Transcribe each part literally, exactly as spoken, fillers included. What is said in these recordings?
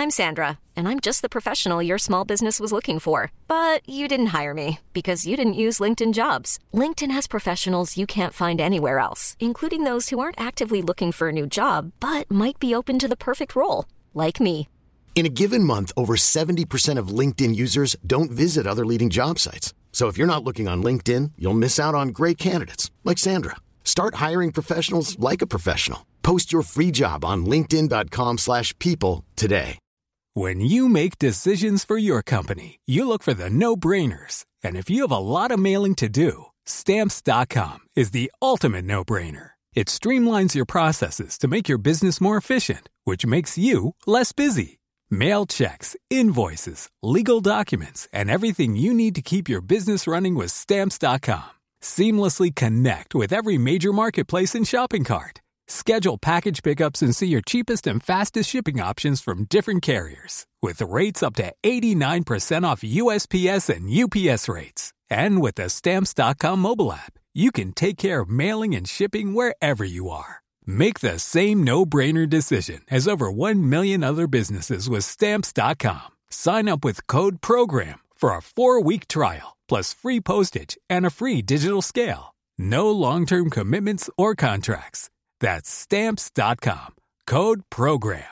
I'm Sandra, and I'm just the professional your small business was looking for. But you didn't hire me because you didn't use LinkedIn Jobs. LinkedIn has professionals you can't find anywhere else, including those who aren't actively looking for a new job, but might be open to the perfect role, like me. In a given month, over seventy percent of LinkedIn users don't visit other leading job sites. So if you're not looking on LinkedIn, you'll miss out on great candidates like Sandra. Start hiring professionals like a professional. Post your free job on linkedin dot com slash people today. When you make decisions for your company, you look for the no-brainers. And if you have a lot of mailing to do, Stamps dot com is the ultimate no-brainer. It streamlines your processes to make your business more efficient, which makes you less busy. Mail checks, invoices, legal documents, and everything you need to keep your business running with Stamps dot com. Seamlessly connect with every major marketplace and shopping cart. Schedule package pickups and see your cheapest and fastest shipping options from different carriers. With rates up to eighty-nine percent off U S P S and U P S rates. And with the Stamps dot com mobile app, you can take care of mailing and shipping wherever you are. Make the same no-brainer decision as over one million other businesses with Stamps dot com. Sign up with code PROGRAM for a four-week trial, plus free postage and a free digital scale. No long-term commitments or contracts. That's Stamps dot com. Code PROGRAM.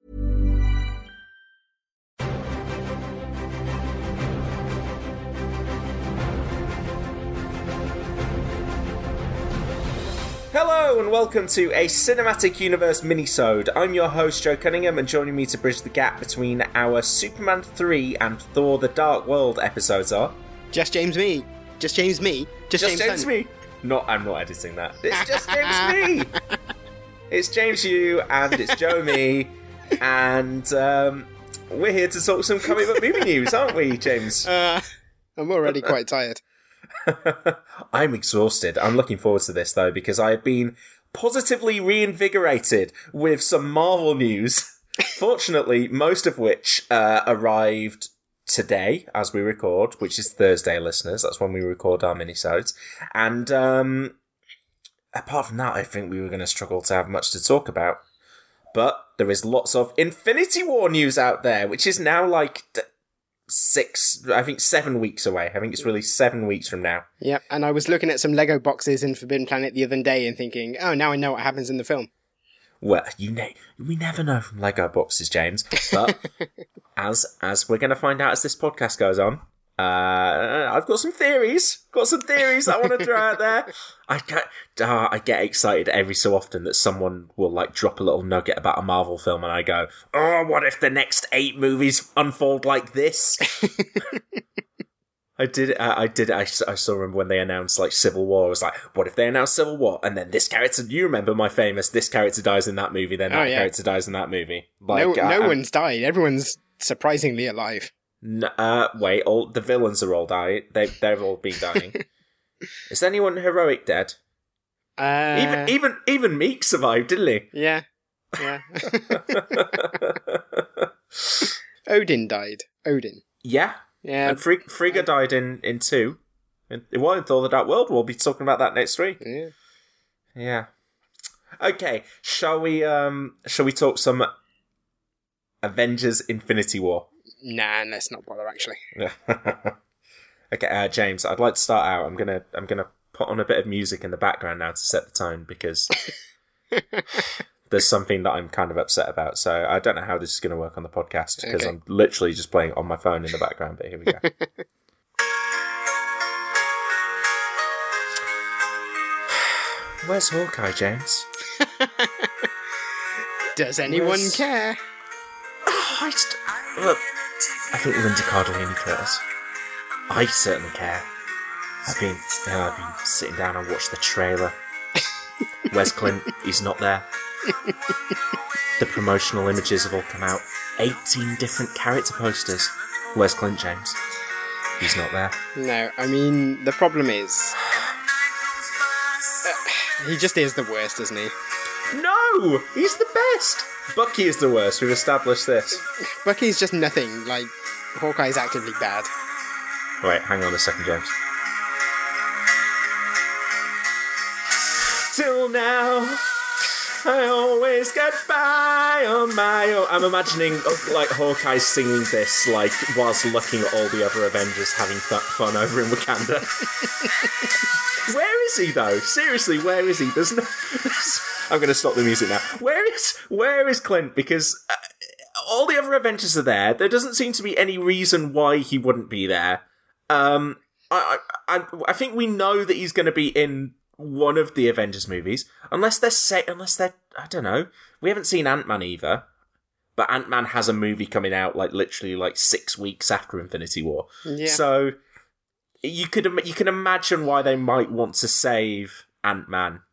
Hello and welcome to a Cinematic Universe minisode. I'm your host Joe Cunningham, and joining me to bridge the gap between our Superman three and Thor The Dark World episodes are... Just James Me. Just James Me. Just, just James, James Me. Not, I'm not editing that. It's just James Me. It's James You and it's Joe Me, and um, we're here to talk some comic book movie news, aren't we, James? Uh, I'm already quite tired. I'm exhausted. I'm looking forward to this, though, because I have been positively reinvigorated with some Marvel news. Fortunately, most of which uh, arrived today, as we record, which is Thursday, listeners. That's when we record our minisodes. And um, apart from that, I think we were going to struggle to have much to talk about. But there is lots of Infinity War news out there, which is now like... six, I think seven weeks away. I think it's really seven weeks from now. Yep, and I was looking at some Lego boxes in Forbidden Planet the other day and thinking, oh, now I know what happens in the film. Well, you know, we never know from Lego boxes, James. But as as we're going to find out as this podcast goes on, uh, I've got some theories. Got some theories I want to throw out there. I get, uh, I get excited every so often that someone will like drop a little nugget about a Marvel film, and I go, "Oh, what if the next eight movies unfold like this?" I did. Uh, I did. I, I still remember when they announced like Civil War. I was like, "What if they announced Civil War and then this character?" You remember my famous "This character dies in that movie, then that oh, yeah. character dies in that movie." Like, no, uh, no one's died. Everyone's surprisingly alive. N- uh, wait, all the villains are all dying. They they've all been dying. Is anyone heroic dead? Uh, even even even Meek survived, didn't he? Yeah, yeah. Odin died. Odin. Yeah, yeah. And Frigga, Frigga died in in two. In, well, in Thor: The Dark World. We'll be talking about that next week. Yeah. Yeah. Okay, shall we um shall we talk some Avengers: Infinity War? Nah, let's not bother, actually. Okay, uh, James, I'd like to start out. I'm gonna, I'm gonna put on a bit of music in the background now to set the tone, because there's something that I'm kind of upset about. So I don't know how this is going to work on the podcast, because okay. I'm literally just playing on my phone in the background. But here we go. Where's Hawkeye, James? Does anyone Where's... care? Oh, I just... Look, I think Linda Cardellini cares. I certainly care. I've been, you know, I've been sitting down and watched the trailer. Wes Clint, he's not there. The promotional images have all come out. eighteen different character posters. Wes Clint, James. He's not there. No, I mean, the problem is... Uh, he just is the worst, isn't he? No! He's the best! Bucky is the worst, we've established this. Bucky's just nothing, like, Hawkeye's actively bad. Wait, hang on a second, James. Till now, I always get by on my own. I'm imagining like Hawkeye singing this like whilst looking at all the other Avengers having th- fun over in Wakanda. Where is he though? Seriously, where is he? There's no. There's... I'm going to stop the music now. Where is Where is Clint? Because uh, all the other Avengers are there. There doesn't seem to be any reason why he wouldn't be there. Um, I I I think we know that he's going to be in one of the Avengers movies, unless they're say, unless they're, I don't know. We haven't seen Ant-Man either, but Ant-Man has a movie coming out like literally like six weeks after Infinity War. Yeah. So you could you can imagine why they might want to save Ant-Man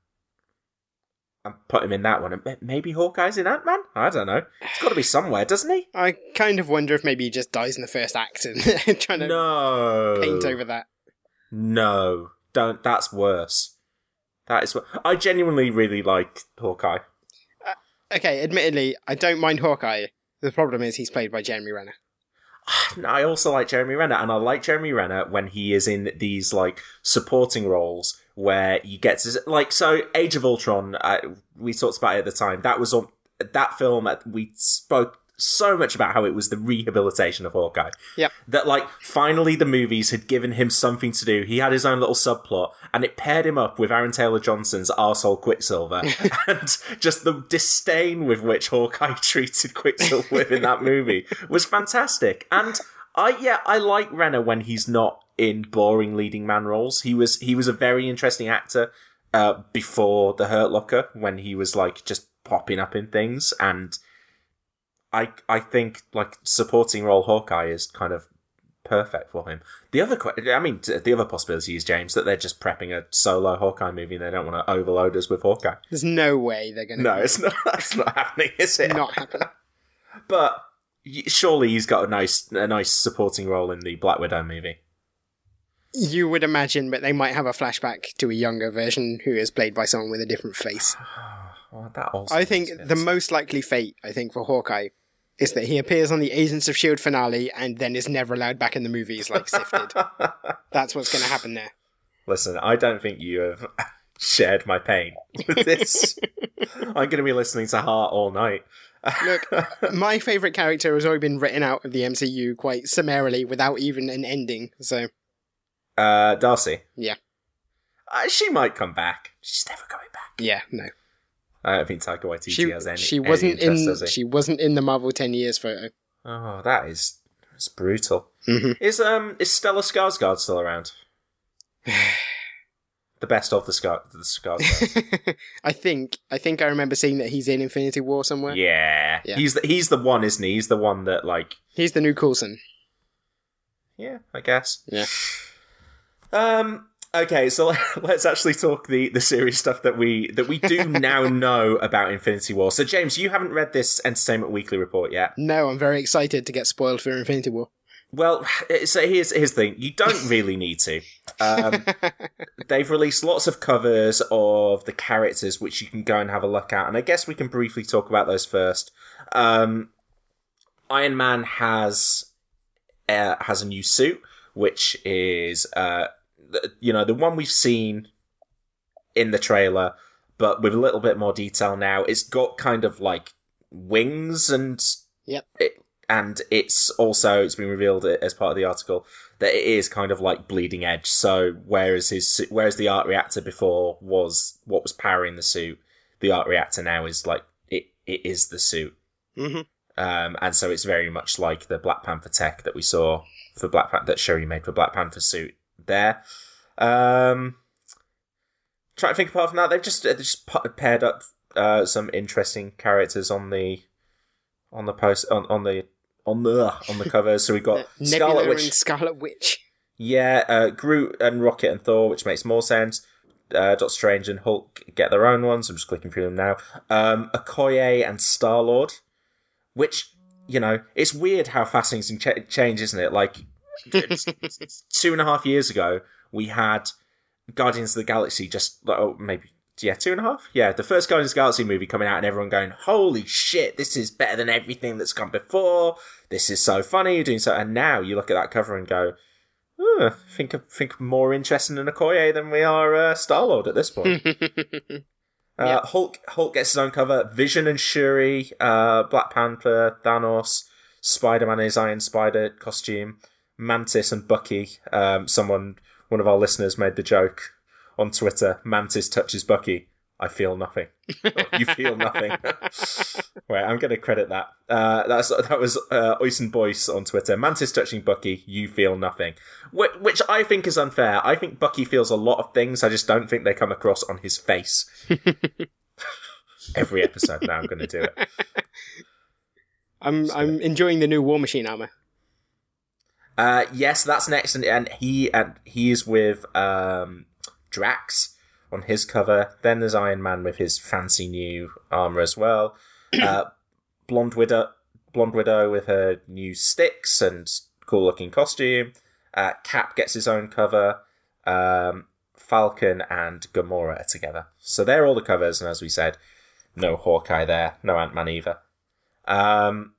and put him in that one. Maybe Hawkeye's in Ant-Man? I don't know. It's got to be somewhere, doesn't he? I kind of wonder if maybe he just dies in the first act and trying to no. paint over that. No, don't. That's worse. That is what I genuinely really like Hawkeye. Uh, okay, admittedly, I don't mind Hawkeye. The problem is he's played by Jeremy Renner. I also like Jeremy Renner, and I like Jeremy Renner when he is in these like supporting roles where you get to like so. Age of Ultron, uh, we talked about it at the time. That was on that film. We spoke so much about how it was the rehabilitation of Hawkeye. Yep. That, like, finally the movies had given him something to do. He had his own little subplot, and it paired him up with Aaron Taylor-Johnson's arsehole Quicksilver. And just the disdain with which Hawkeye treated Quicksilver in that movie was fantastic. And I, yeah, I like Renner when he's not in boring leading man roles. He was, he was a very interesting actor, uh, before The Hurt Locker, when he was, like, just popping up in things, and I I think like supporting role Hawkeye is kind of perfect for him. The other, I mean, the other possibility is, James, that they're just prepping a solo Hawkeye movie and they don't want to overload us with Hawkeye. There's no way they're going to. No, it's not. That's not happening, is it? Not happening. But surely he's got a nice a nice supporting role in the Black Widow movie. You would imagine, but they might have a flashback to a younger version who is played by someone with a different face. Well, that also I think the most likely fate, I think, for Hawkeye is that he appears on the Agents of S H I E L D finale and then is never allowed back in the movies like Sifted. That's what's going to happen there. Listen, I don't think you have shared my pain with this. I'm going to be listening to Heart all night. Look, my favourite character has already been written out of the M C U quite summarily without even an ending, so... Uh, Darcy? Yeah. Uh, she might come back. She's never coming back. Yeah, no. I don't think Taika Waititi she, has any, she wasn't any interest, in. She wasn't in the Marvel ten years photo. Oh, that is it's brutal. Mm-hmm. Is um is Stella Skarsgård still around? The best of the Scar the Skarsgård. I think. I think I remember seeing that he's in Infinity War somewhere. Yeah, yeah. he's the, he's the one, isn't he? He's the one that like. He's the new Coulson. Yeah, I guess. Yeah. Um. Okay, so let's actually talk the, the serious stuff that we that we do now know about Infinity War. So, James, you haven't read this Entertainment Weekly report yet. No, I'm very excited to get spoiled for Infinity War. Well, so here's here's the thing: you don't really need to. Um, they've released lots of covers of the characters, which you can go and have a look at, and I guess we can briefly talk about those first. Um, Iron Man has uh, has a new suit, which is. Uh, You know, the one we've seen in the trailer, but with a little bit more detail now. It's got kind of like wings and yep. it, and it's also, it's been revealed as part of the article that it is kind of like bleeding edge. So whereas his, whereas the arc reactor before was what was powering the suit, the arc reactor now is like, it, it is the suit. Mm-hmm. Um, and so it's very much like the Black Panther tech that we saw for Black Panther, that Shuri made for Black Panther suit. There, um, trying to think apart from that, they've just they've just paired up uh, some interesting characters on the on the post on, on the on the on the covers. So we got Scarlet Witch, and Scarlet Witch. Yeah, uh, Groot and Rocket and Thor, which makes more sense. Uh, Doctor Strange and Hulk get their own ones. I'm just clicking through them now. Um, Okoye and Star Lord, which, you know, it's weird how fast things can ch- change, isn't it? Like. Two and a half years ago, we had Guardians of the Galaxy just, oh, maybe, yeah, two and a half? Yeah, the first Guardians of the Galaxy movie coming out and everyone going, holy shit, this is better than everything that's come before. This is so funny, you're doing so. And now you look at that cover and go, oh, I think, I think more interested in Okoye than we are uh, Star-Lord at this point. Uh, Yep. Hulk Hulk gets his own cover. Vision and Shuri, uh, Black Panther, Thanos, Spider-Man in his Iron Spider costume, Mantis and Bucky. Um, someone, one of our listeners made the joke on Twitter, Mantis touches Bucky. I feel nothing. Oh, you feel nothing. Wait, I'm going to credit that. Uh, that's That was uh, Oysen Boyce on Twitter. Mantis touching Bucky, you feel nothing. Which, which I think is unfair. I think Bucky feels a lot of things, I just don't think they come across on his face. Every episode now I'm going to do it. I'm So- I'm enjoying the new War Machine armor. Uh, yes, that's next, and, and he and he is with um, Drax on his cover. Then there's Iron Man with his fancy new armor as well. Uh, Blonde Widow, Blonde Widow with her new sticks and cool looking costume. Uh, Cap gets his own cover. Um, Falcon and Gamora are together. So they're all the covers, and as we said, no Hawkeye there, no Ant-Man either. Um,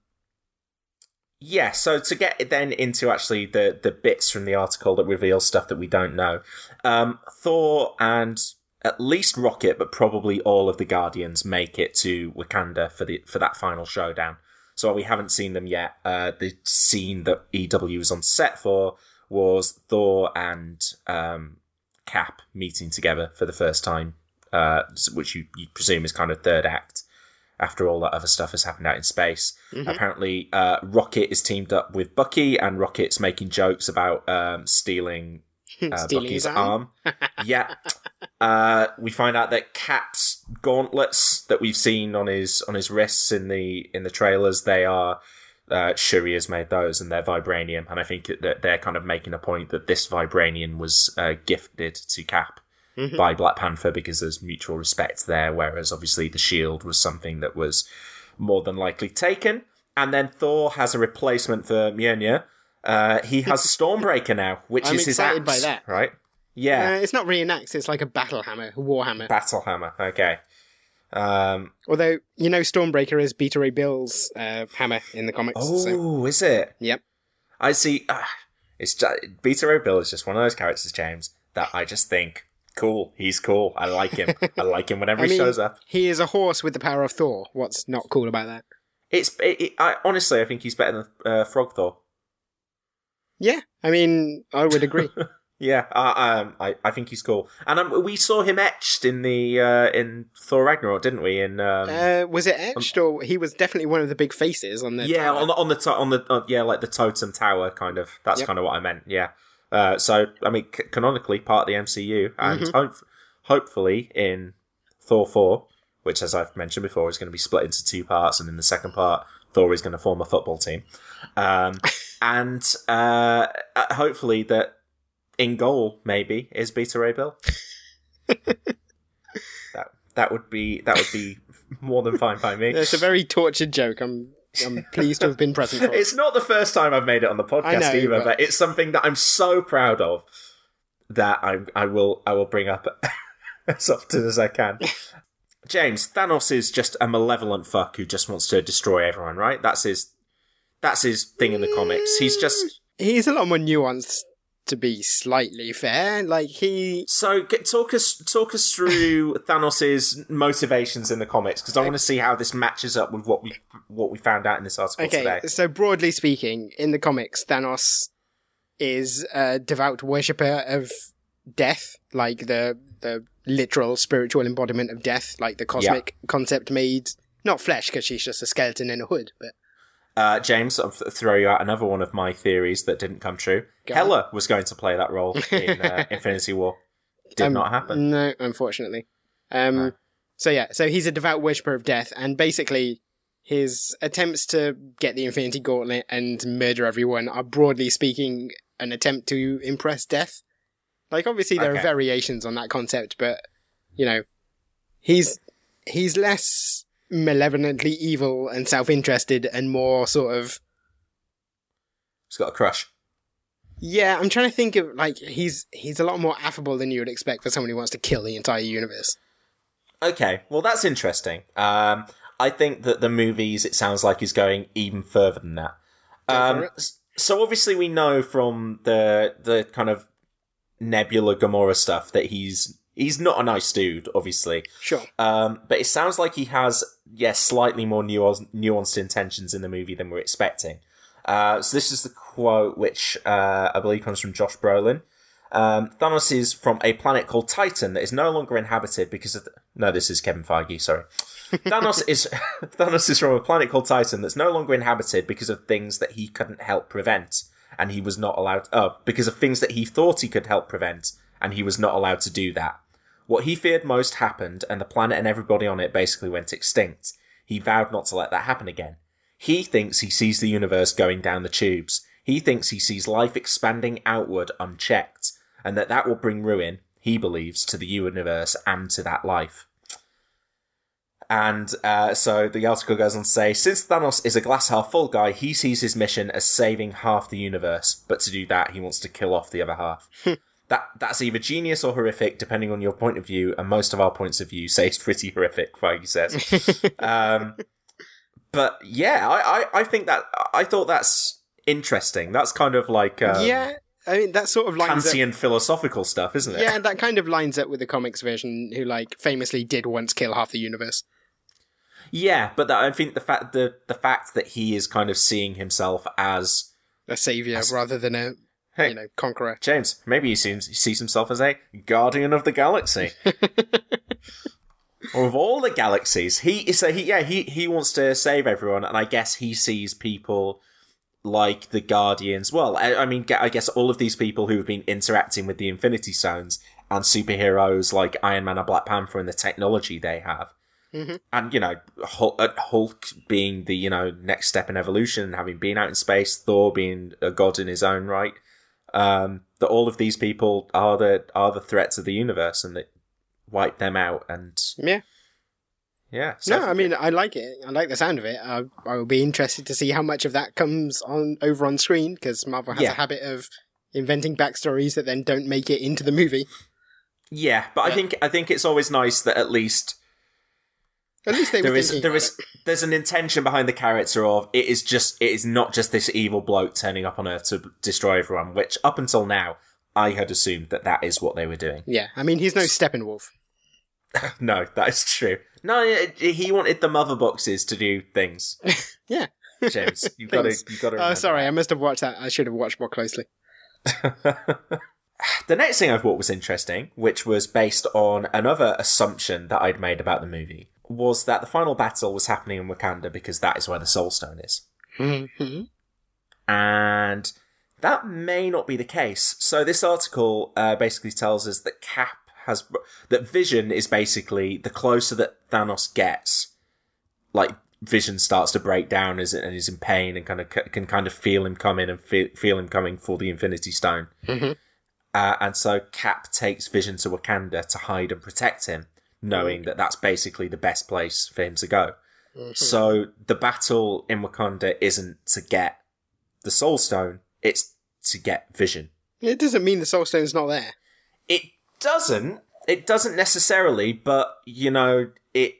yeah, so to get then into actually the, the bits from the article that reveal stuff that we don't know, um, Thor and at least Rocket, but probably all of the Guardians make it to Wakanda for the for that final showdown. So while we haven't seen them yet, uh, the scene that E W was on set for was Thor and um, Cap meeting together for the first time, uh, which you, you presume is kind of third act after all that other stuff has happened out in space. Mm-hmm. Apparently, uh, Rocket is teamed up with Bucky, and Rocket's making jokes about um, stealing, uh, Stealing Bucky's his arm? arm. Yeah. Uh, we find out that Cap's gauntlets that we've seen on his on his wrists in the in the trailers, they are uh, Shuri has made those, and they're vibranium. And I think that they're kind of making a point that this vibranium was uh, gifted to Cap mm-hmm. by Black Panther because there's mutual respect there. Whereas obviously the shield was something that was more than likely taken. And then Thor has a replacement for Mjolnir. Uh, he has Stormbreaker now, which I'm is his excited axe, by that. right? Yeah. Uh, it's not really an axe, it's like a battle hammer, a war hammer. Battle hammer, okay. Um, Although, you know, Stormbreaker is Beta Ray Bill's uh, hammer in the comics. oh, so. is it? Yep. I see. Uh, it's just, Beta Ray Bill is just one of those characters, James, that I just think, cool, he's cool. I like him. I like him whenever I he mean, shows up. He is a horse with the power of Thor. What's not cool about that? It's it, it, I, honestly, I think he's better than uh, Frog Thor. Yeah, I mean, I would agree. Yeah, uh, um, I, I think he's cool, and um, we saw him etched in the uh, in Thor Ragnarok, didn't we? In um, uh, was it etched, or he was definitely one of the big faces on the yeah, tower. on the on the to- on the uh, yeah, like the totem tower, kind of. That's Yep. kind of what I meant. Yeah. Uh, so I mean, c- canonically part of the M C U, and Mhm. hope- hopefully in Thor four, which, as I've mentioned before, is going to be split into two parts, and in the second part, Thor is going to form a football team, um, and uh, uh, hopefully that. In goal, maybe, is Beta Ray Bill. that that would be that would be more than fine by me. It's a very tortured joke. I'm I'm pleased to have been present for it. It's not the first time I've made it on the podcast I know, either, but- but... it's something that I'm so proud of that I I will I will bring up as often as I can. James, Thanos is just a malevolent fuck who just wants to destroy everyone, right? That's his that's his thing in the comics. He's just He's a lot more nuanced, to be slightly fair. Like, he... So, get, talk us talk us through Thanos' motivations in the comics, because I want to see how this matches up with what we what we found out in this article Okay, today. so broadly speaking, in the comics, Thanos is a devout worshipper of death, like the the literal spiritual embodiment of death, like the cosmic concept made, not flesh, because she's just a skeleton in a hood, but... Uh, James, I'll th- throw you out another one of my theories that didn't come true. Go Hela was going to play that role in uh, Infinity War. Did Um, not happen. No, unfortunately. Um, No. So yeah, so he's a devout worshipper of death, and basically his attempts to get the Infinity Gauntlet and murder everyone are, broadly speaking, an attempt to impress death. Like, obviously there Okay. are variations on that concept, but, you know, he's he's less malevolently evil and self-interested and more sort of... He's got a crush. Yeah, I'm trying to think of, like, he's he's a lot more affable than you would expect for someone who wants to kill the entire universe. Okay, well, that's interesting. Um, I think that the movies, it sounds like, is going even further than that. Go for Um, it. s- so obviously we know from the the kind of Nebula Gamora stuff that he's he's not a nice dude, obviously. Sure. Um, but it sounds like he has, yes, slightly more nuanced, nuanced intentions in the movie than we're expecting. Uh, so this is the quote, which uh, I believe comes from Josh Brolin. Um, Thanos is from a planet called Titan that is no longer inhabited because of... The- no, this is Kevin Feige, sorry. Thanos is Thanos is from a planet called Titan that's no longer inhabited because of things that he couldn't help prevent, and he was not allowed... Oh, because of things that he thought he could help prevent, and he was not allowed to do that. What he feared most happened, and the planet and everybody on it basically went extinct. He vowed not to let that happen again. He thinks he sees the universe going down the tubes. He thinks he sees life expanding outward unchecked, and that that will bring ruin, he believes, to the universe and to that life. And uh, so the article goes on to say, since Thanos is a glass-half-full guy, he sees his mission as saving half the universe, but to do that, he wants to kill off the other half. that That's either genius or horrific, depending on your point of view, and most of our points of view say it's pretty horrific, Feige says. um, but yeah, I, I, I think that, I thought that's interesting. That's kind of like... Um, yeah. I mean, that sort of lines Kantian up... philosophical stuff, isn't it? Yeah, that kind of lines up with the comics version, who, like, famously did once kill half the universe. Yeah, but that, I think the fact the the fact that he is kind of seeing himself as a savior as, rather than a hey, you know conqueror. James, maybe he seems he sees himself as a guardian of the galaxy, or of all the galaxies. He so he yeah he he wants to save everyone, and I guess he sees people like the Guardians. Well, I, I mean, I guess all of these people who have been interacting with the Infinity Stones and superheroes like Iron Man and Black Panther and the technology they have. Mm-hmm. And, you know, Hulk, Hulk being the, you know, next step in evolution, having been out in space, Thor being a god in his own right, um, that all of these people are the are the threats of the universe, and that wipe them out. And yeah, yeah. So no, I mean, I like it. I like the sound of it. I, I will be interested to see how much of that comes on over on screen, because Marvel has yeah. a habit of inventing backstories that then don't make it into the movie. Yeah, but yeah. I think I think it's always nice that at least. At least they were there is thinking there about is it. There's an intention behind the character of it is just it is not just this evil bloke turning up on Earth to destroy everyone, which up until now I had assumed that that is what they were doing. Yeah, I mean he's no Steppenwolf. No, that is true. No, he wanted the mother boxes to do things. Yeah, James, you've got to you've got to. Oh, sorry, that. I must have watched that. I should have watched more closely. The next thing I thought was interesting, which was based on another assumption that I'd made about the movie, was that the final battle was happening in Wakanda because that is where the Soul Stone is. Mm-hmm. And that may not be the case. So this article uh, basically tells us that Cap has... that Vision is basically, the closer that Thanos gets, like, Vision starts to break down as and is in pain and kind of can kind of feel him coming and feel, feel him coming for the Infinity Stone. Mm-hmm. Uh, and so Cap takes Vision to Wakanda to hide and protect him, knowing that that's basically the best place for him to go. Mm-hmm. So the battle in Wakanda isn't to get the Soul Stone, it's to get Vision. It doesn't mean the Soul Stone's not there. It doesn't. It doesn't necessarily, but, you know, it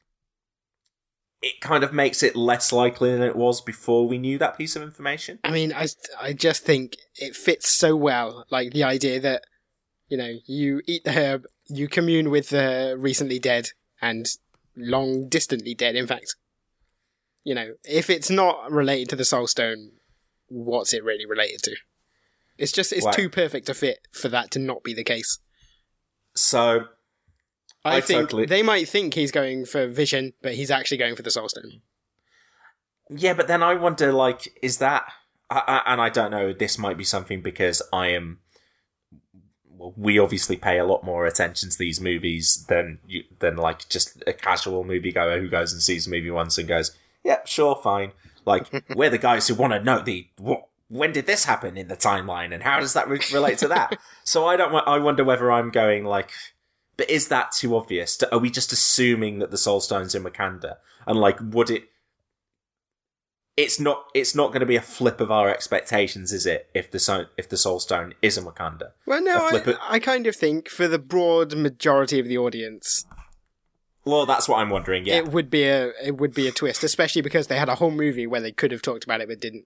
it kind of makes it less likely than it was before we knew that piece of information. I mean, I, I just think it fits so well, like the idea that, you know, you eat the herb, you commune with the recently dead, and long distantly dead, in fact. You know, if it's not related to the Soul Stone, what's it really related to? It's just, it's Wow. too perfect a fit for that to not be the case. So... I, I think totally... they might think he's going for Vision, but he's actually going for the Soul Stone. Yeah, but then I wonder, like, is that... I, I, and I don't know, this might be something because I am... Well, we obviously pay a lot more attention to these movies than, you, than like, just a casual moviegoer who goes and sees a movie once and goes, yep, sure, fine. Like, we're the guys who want to know the... what. When did this happen in the timeline, and how does that re- relate to that? So I don't. I wonder whether I'm going like, but is that too obvious? Are we just assuming that the Soul Stone's in Wakanda, and like, would it? It's not. It's not going to be a flip of our expectations, is it? If the so- if the Soul Stone is in Wakanda, well, no, I, of- I kind of think for the broad majority of the audience, well, that's what I'm wondering. Yeah, it would be a it would be a twist, especially because they had a whole movie where they could have talked about it but didn't.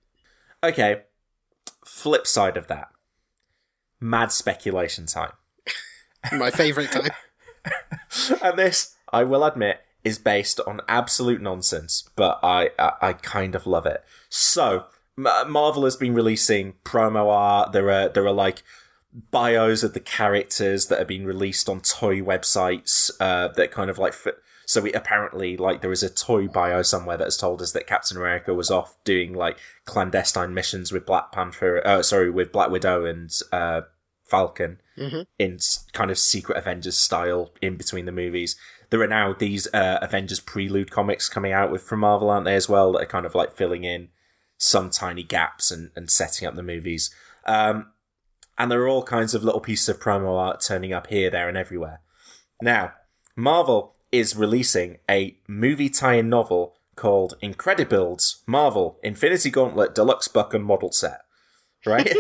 Okay. Flip side of that, mad speculation time. My favourite time. And this, I will admit, is based on absolute nonsense, but I, I, I kind of love it. So, M- Marvel has been releasing promo art. There are, there are like bios of the characters that have been released on toy websites, uh, that kind of like fit. So we apparently, like, there is a toy bio somewhere that has told us that Captain America was off doing, like, clandestine missions with Black Panther, uh, sorry, with Black Widow and, uh, Falcon, mm-hmm. in kind of Secret Avengers style in between the movies. There are now these, uh, Avengers Prelude comics coming out with from Marvel, aren't they, as well, that are kind of, like, filling in some tiny gaps and, and setting up the movies. Um, and there are all kinds of little pieces of promo art turning up here, there, and everywhere. Now, Marvel is releasing a movie tie-in novel called Incredibuilds Marvel Infinity Gauntlet Deluxe Book and Model Set. Right?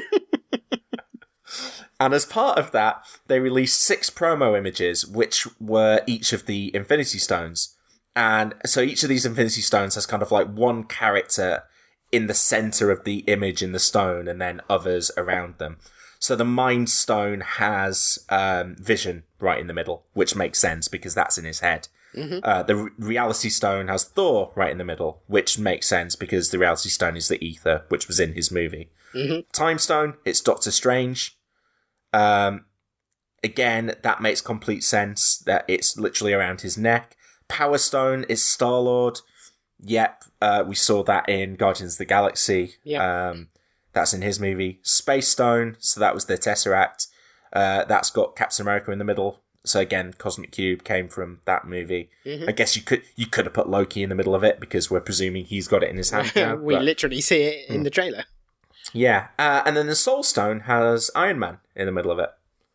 And as part of that, they released six promo images, which were each of the Infinity Stones. And so each of these Infinity Stones has kind of like one character in the center of the image in the stone and then others around them. So the Mind Stone has um, Vision right in the middle, which makes sense because that's in his head. Mm-hmm. Uh, the Re- Reality Stone has Thor right in the middle, which makes sense because the Reality Stone is the ether, which was in his movie. Mm-hmm. Time Stone, it's Doctor Strange. Um, again, that makes complete sense that it's literally around his neck. Power Stone is Star-Lord. Yep, uh, we saw that in Guardians of the Galaxy. Yep. Um, that's in his movie. Space Stone, so that was the Tesseract. Uh, that's got Captain America in the middle. So again, Cosmic Cube came from that movie. Mm-hmm. I guess you could you could have put Loki in the middle of it because we're presuming he's got it in his hand now. we but, literally see it in hmm. the trailer. Yeah, uh, and then the Soul Stone has Iron Man in the middle of it.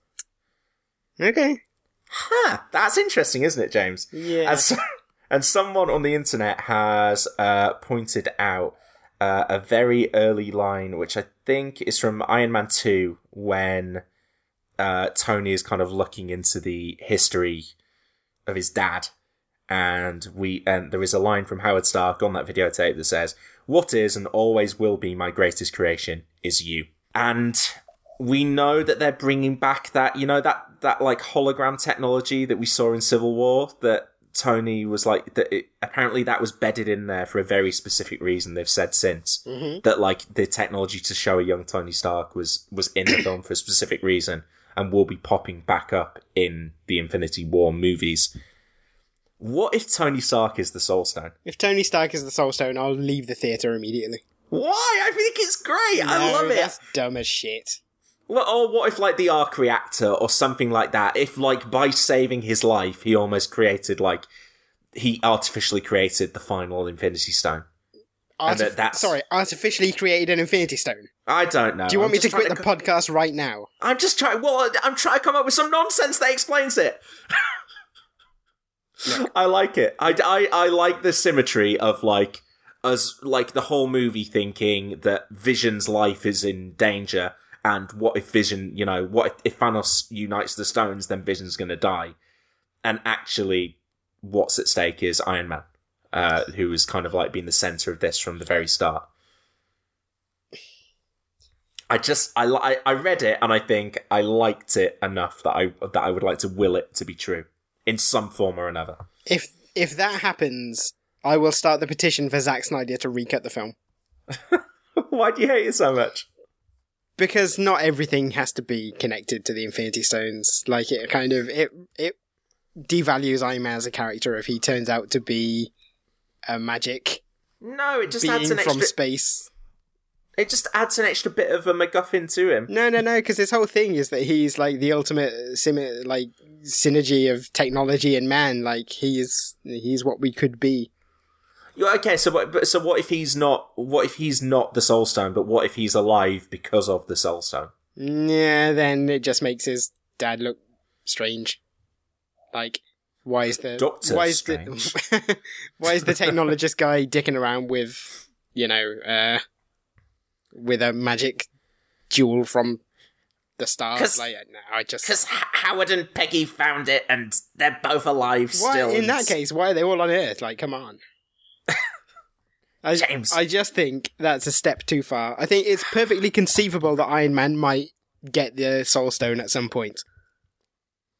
Okay. Huh, that's interesting, isn't it, James? Yeah. And, so, and someone on the internet has uh, pointed out uh, a very early line, which I think is from Iron Man two, when uh, Tony is kind of looking into the history of his dad. And we and there is a line from Howard Stark on that videotape that says, "What is and always will be my greatest creation is you." And we know that they're bringing back that, you know, that, that like hologram technology that we saw in Civil War, that Tony was like, that it, apparently that was bedded in there for a very specific reason. They've said since mm-hmm. that like the technology to show a young Tony Stark was, was in the film for a specific reason and will be popping back up in the Infinity War movies. What if Tony Stark is the Soul Stone? If Tony Stark is the Soul Stone, I'll leave the theatre immediately. Why? I think it's great. No, I love it. That's dumb as shit. Well, or what if, like, the Arc Reactor or something like that? If, like, by saving his life, he almost created, like, he artificially created the final Infinity Stone. Artif- that that's... Sorry, artificially created an Infinity Stone? I don't know. Do you want I'm me to quit to... the podcast right now? I'm just trying. Well, I'm trying to come up with some nonsense that explains it. Look. I like it. I, I, I like the symmetry of, like, us, like, the whole movie thinking that Vision's life is in danger. And what if Vision, you know, what if, if Thanos unites the stones, then Vision's going to die. And actually, what's at stake is Iron Man, uh, who has kind of like been the center of this from the very start. I just, I, I, I read it and I think I liked it enough that I, that I would like to will it to be true in some form or another. If, if that happens, I will start the petition for Zack Snyder to recut the film. Why do you hate it so much? Because not everything has to be connected to the Infinity Stones. Like, it kind of, it it devalues Iron Man as a character if he turns out to be a magic No, it just being adds an from extra... space. It just adds an extra bit of a MacGuffin to him. No, no, no, because his whole thing is that he's, like, the ultimate, sim- like, synergy of technology and man. Like, he's, he's what we could be. Okay, so what, so what if he's not, what if he's not the Soul Stone, but what if he's alive because of the Soul Stone? Yeah, then it just makes his dad look strange. Like, why is the... Doctor why is Strange. The, why is the technologist guy dicking around with, you know, uh, with a magic jewel from the stars? Like, no, I just... Because Howard and Peggy found it, and they're both alive why, still. In that case, why are they all on Earth? Like, come on. I, James. I just think that's a step too far. I think it's perfectly conceivable that Iron Man might get the Soul Stone at some point.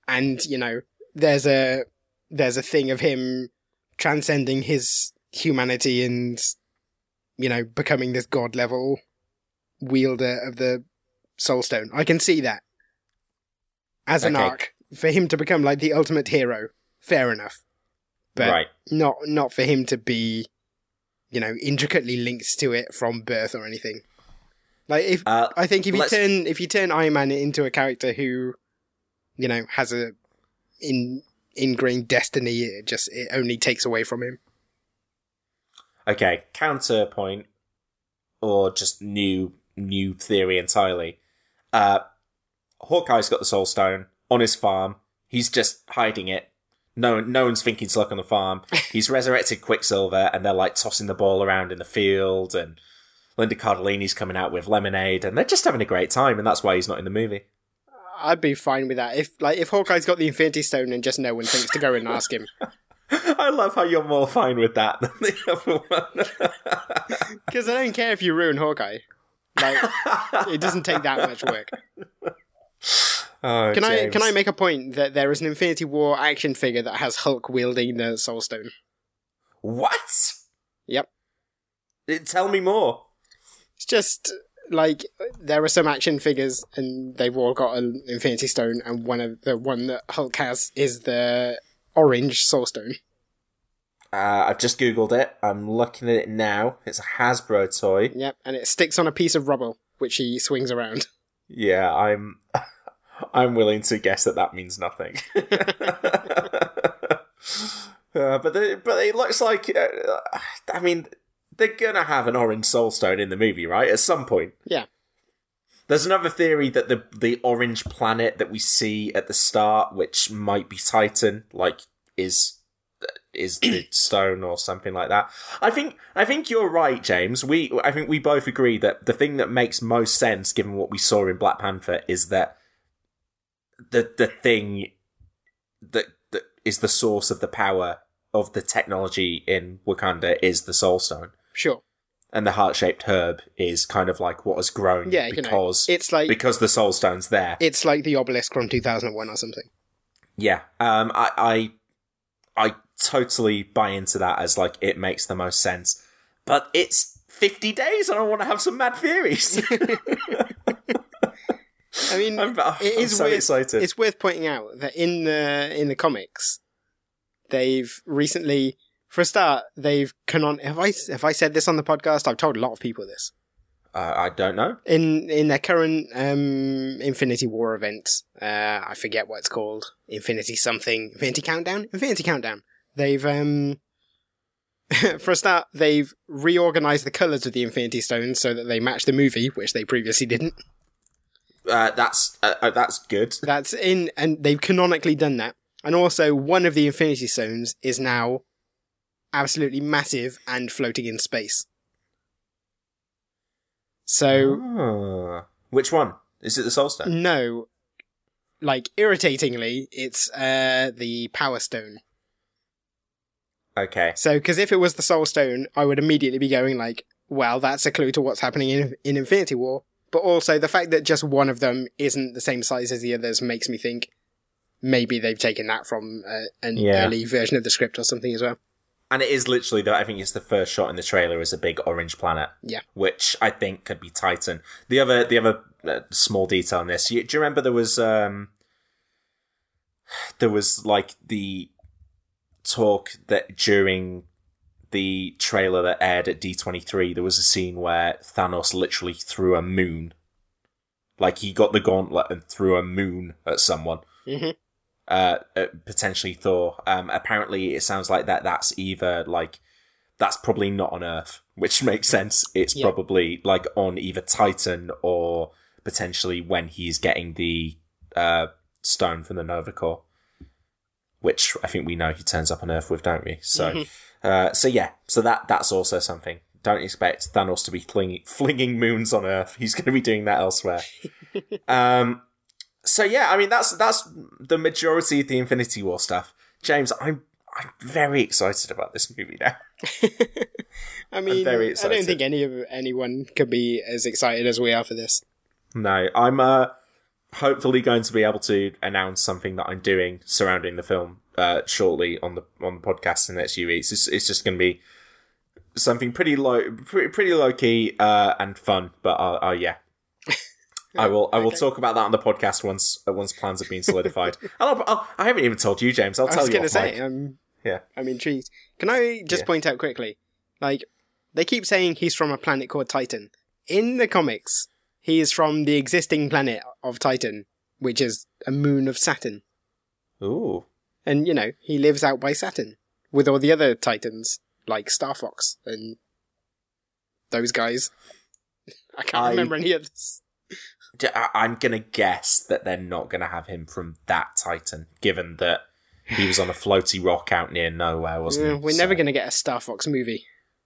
and you know, there's a there's a thing of him transcending his humanity and, you know, becoming this god level wielder of the Soul Stone. I can see that as an Okay. arc for him to become like the ultimate hero. Fair enough, but Right. not not for him to be, you know, intricately linked to it from birth or anything. Like if Uh, I think if you let's- turn if you turn Iron Man into a character who, you know, has a in ingrained destiny, it just it only takes away from him. Okay, counterpoint, or just new new theory entirely. Uh, Hawkeye's got the Soul Stone on his farm. He's just hiding it. No, no one's thinking to look on the farm. He's resurrected Quicksilver, and they're like tossing the ball around in the field, and Linda Cardellini's coming out with lemonade, and they're just having a great time, and that's why he's not in the movie. I'd be fine with that if like if Hawkeye's got the Infinity Stone and just no one thinks to go and ask him. I love how you're more fine with that than the other one. Because I don't care if you ruin Hawkeye. Like, it doesn't take that much work. Oh, Can I James. can I make a point that there is an Infinity War action figure that has Hulk wielding the Soul Stone? What? Yep. Tell me more. It's just like there are some action figures and they've all got an Infinity Stone, and one of the one that Hulk has is the orange Soul Stone. Uh, I've just googled it. I'm looking at it now. It's a Hasbro toy. Yep, and it sticks on a piece of rubble which he swings around. Yeah, I'm. I'm willing to guess that that means nothing. uh, but the, but it looks like. Uh, I mean, they're gonna have an orange Soul Stone in the movie, right? At some point. Yeah. There's another theory that the the orange planet that we see at the start, which might be Titan, like is is the stone or something like that. I think I think you're right, James. We I think we both agree that the thing that makes most sense, given what we saw in Black Panther, is that the the thing that that is the source of the power of the technology in Wakanda is the Soul Stone. Sure. And the heart-shaped herb is kind of like what has grown Yeah, you know, because it's like- because the Soul Stone's there. It's like the obelisk from two thousand one or something. Yeah, um, I, I I totally buy into that as like it makes the most sense. But it's fifty days, and I want to have some mad theories. I mean, I'm, oh, it I'm is so worth, excited. It's worth pointing out that in the in the comics, they've recently, for a start, they've canon. Have I have I said this on the podcast? I've told a lot of people this. Uh, I don't know. In in their current um, Infinity War event, uh, I forget what it's called. Infinity something. Infinity Countdown? Infinity Countdown. They've, um, for a start, they've reorganized the colours of the Infinity Stones so that they match the movie, which they previously didn't. Uh, that's uh, uh, that's good. That's in, and they've canonically done that. And also, one of the Infinity Stones is now absolutely massive and floating in space. So, Ah. Which one? Is it the Soul Stone? no, like, irritatingly, it's uh, the Power Stone. Okay. So, because if it was the Soul Stone, I would immediately be going like, well, that's a clue to what's happening in, in Infinity War. But also, the fact that just one of them isn't the same size as the others makes me think maybe they've taken that from uh, an Yeah. early version of the script or something as well. And it is literally, though, I think it's the first shot in the trailer is a big orange planet. Yeah. Which I think could be Titan. The other, the other uh, small detail on this, you, do you remember there was, um, there was like the talk that during the trailer that aired at D twenty-three, there was a scene where Thanos literally threw a moon. Like he got the gauntlet and threw a moon at someone. Mm-hmm. Uh, uh, potentially Thor. Um, apparently, it sounds like that. That's either like that's probably not on Earth, which makes sense. It's Yeah. probably like on either Titan or potentially when he's getting the uh, stone from the Nova Corps, which I think we know he turns up on Earth with, don't we? So, Mm-hmm. uh, so yeah, so that that's also something. Don't expect Thanos to be flinging, flinging moons on Earth. He's going to be doing that elsewhere. um. So yeah, I mean that's that's the majority of the Infinity War stuff. James, I'm I'm very excited about this movie now. I mean, very I excited. don't think any of anyone could be as excited as we are for this. No, I'm uh hopefully going to be able to announce something that I'm doing surrounding the film uh, shortly on the on the podcast in the next few weeks. It's, it's just going to be something pretty low, pretty, pretty low key uh, and fun. But uh, uh, yeah, I will I will Okay. talk about that on the podcast once uh, once plans have been solidified. I'll, I'll, I haven't even told you, James. I'll I tell was you. going to off say, mic. I'm, Yeah. I'm intrigued. Can I just Yeah. point out quickly, like, they keep saying he's from a planet called Titan. In the comics, he is from the existing planet of Titan, which is a moon of Saturn. Ooh. And, you know, he lives out by Saturn with all the other Titans, like Star Fox and those guys. I can't I- remember any others. D- I- I'm gonna guess that they're not gonna have him from that Titan, given that he was on a floaty rock out near nowhere, wasn't Yeah, he? we're So- never going to get a Star Fox movie.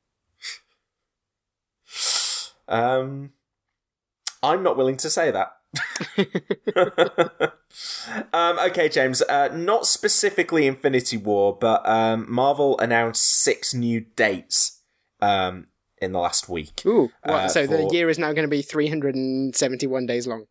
Um, I'm not willing to say that. um, okay, James. Uh, not specifically Infinity War, but um, Marvel announced six new dates um, in the last week. Ooh, what, Uh, so the for- year is now going to be three hundred seventy-one days long.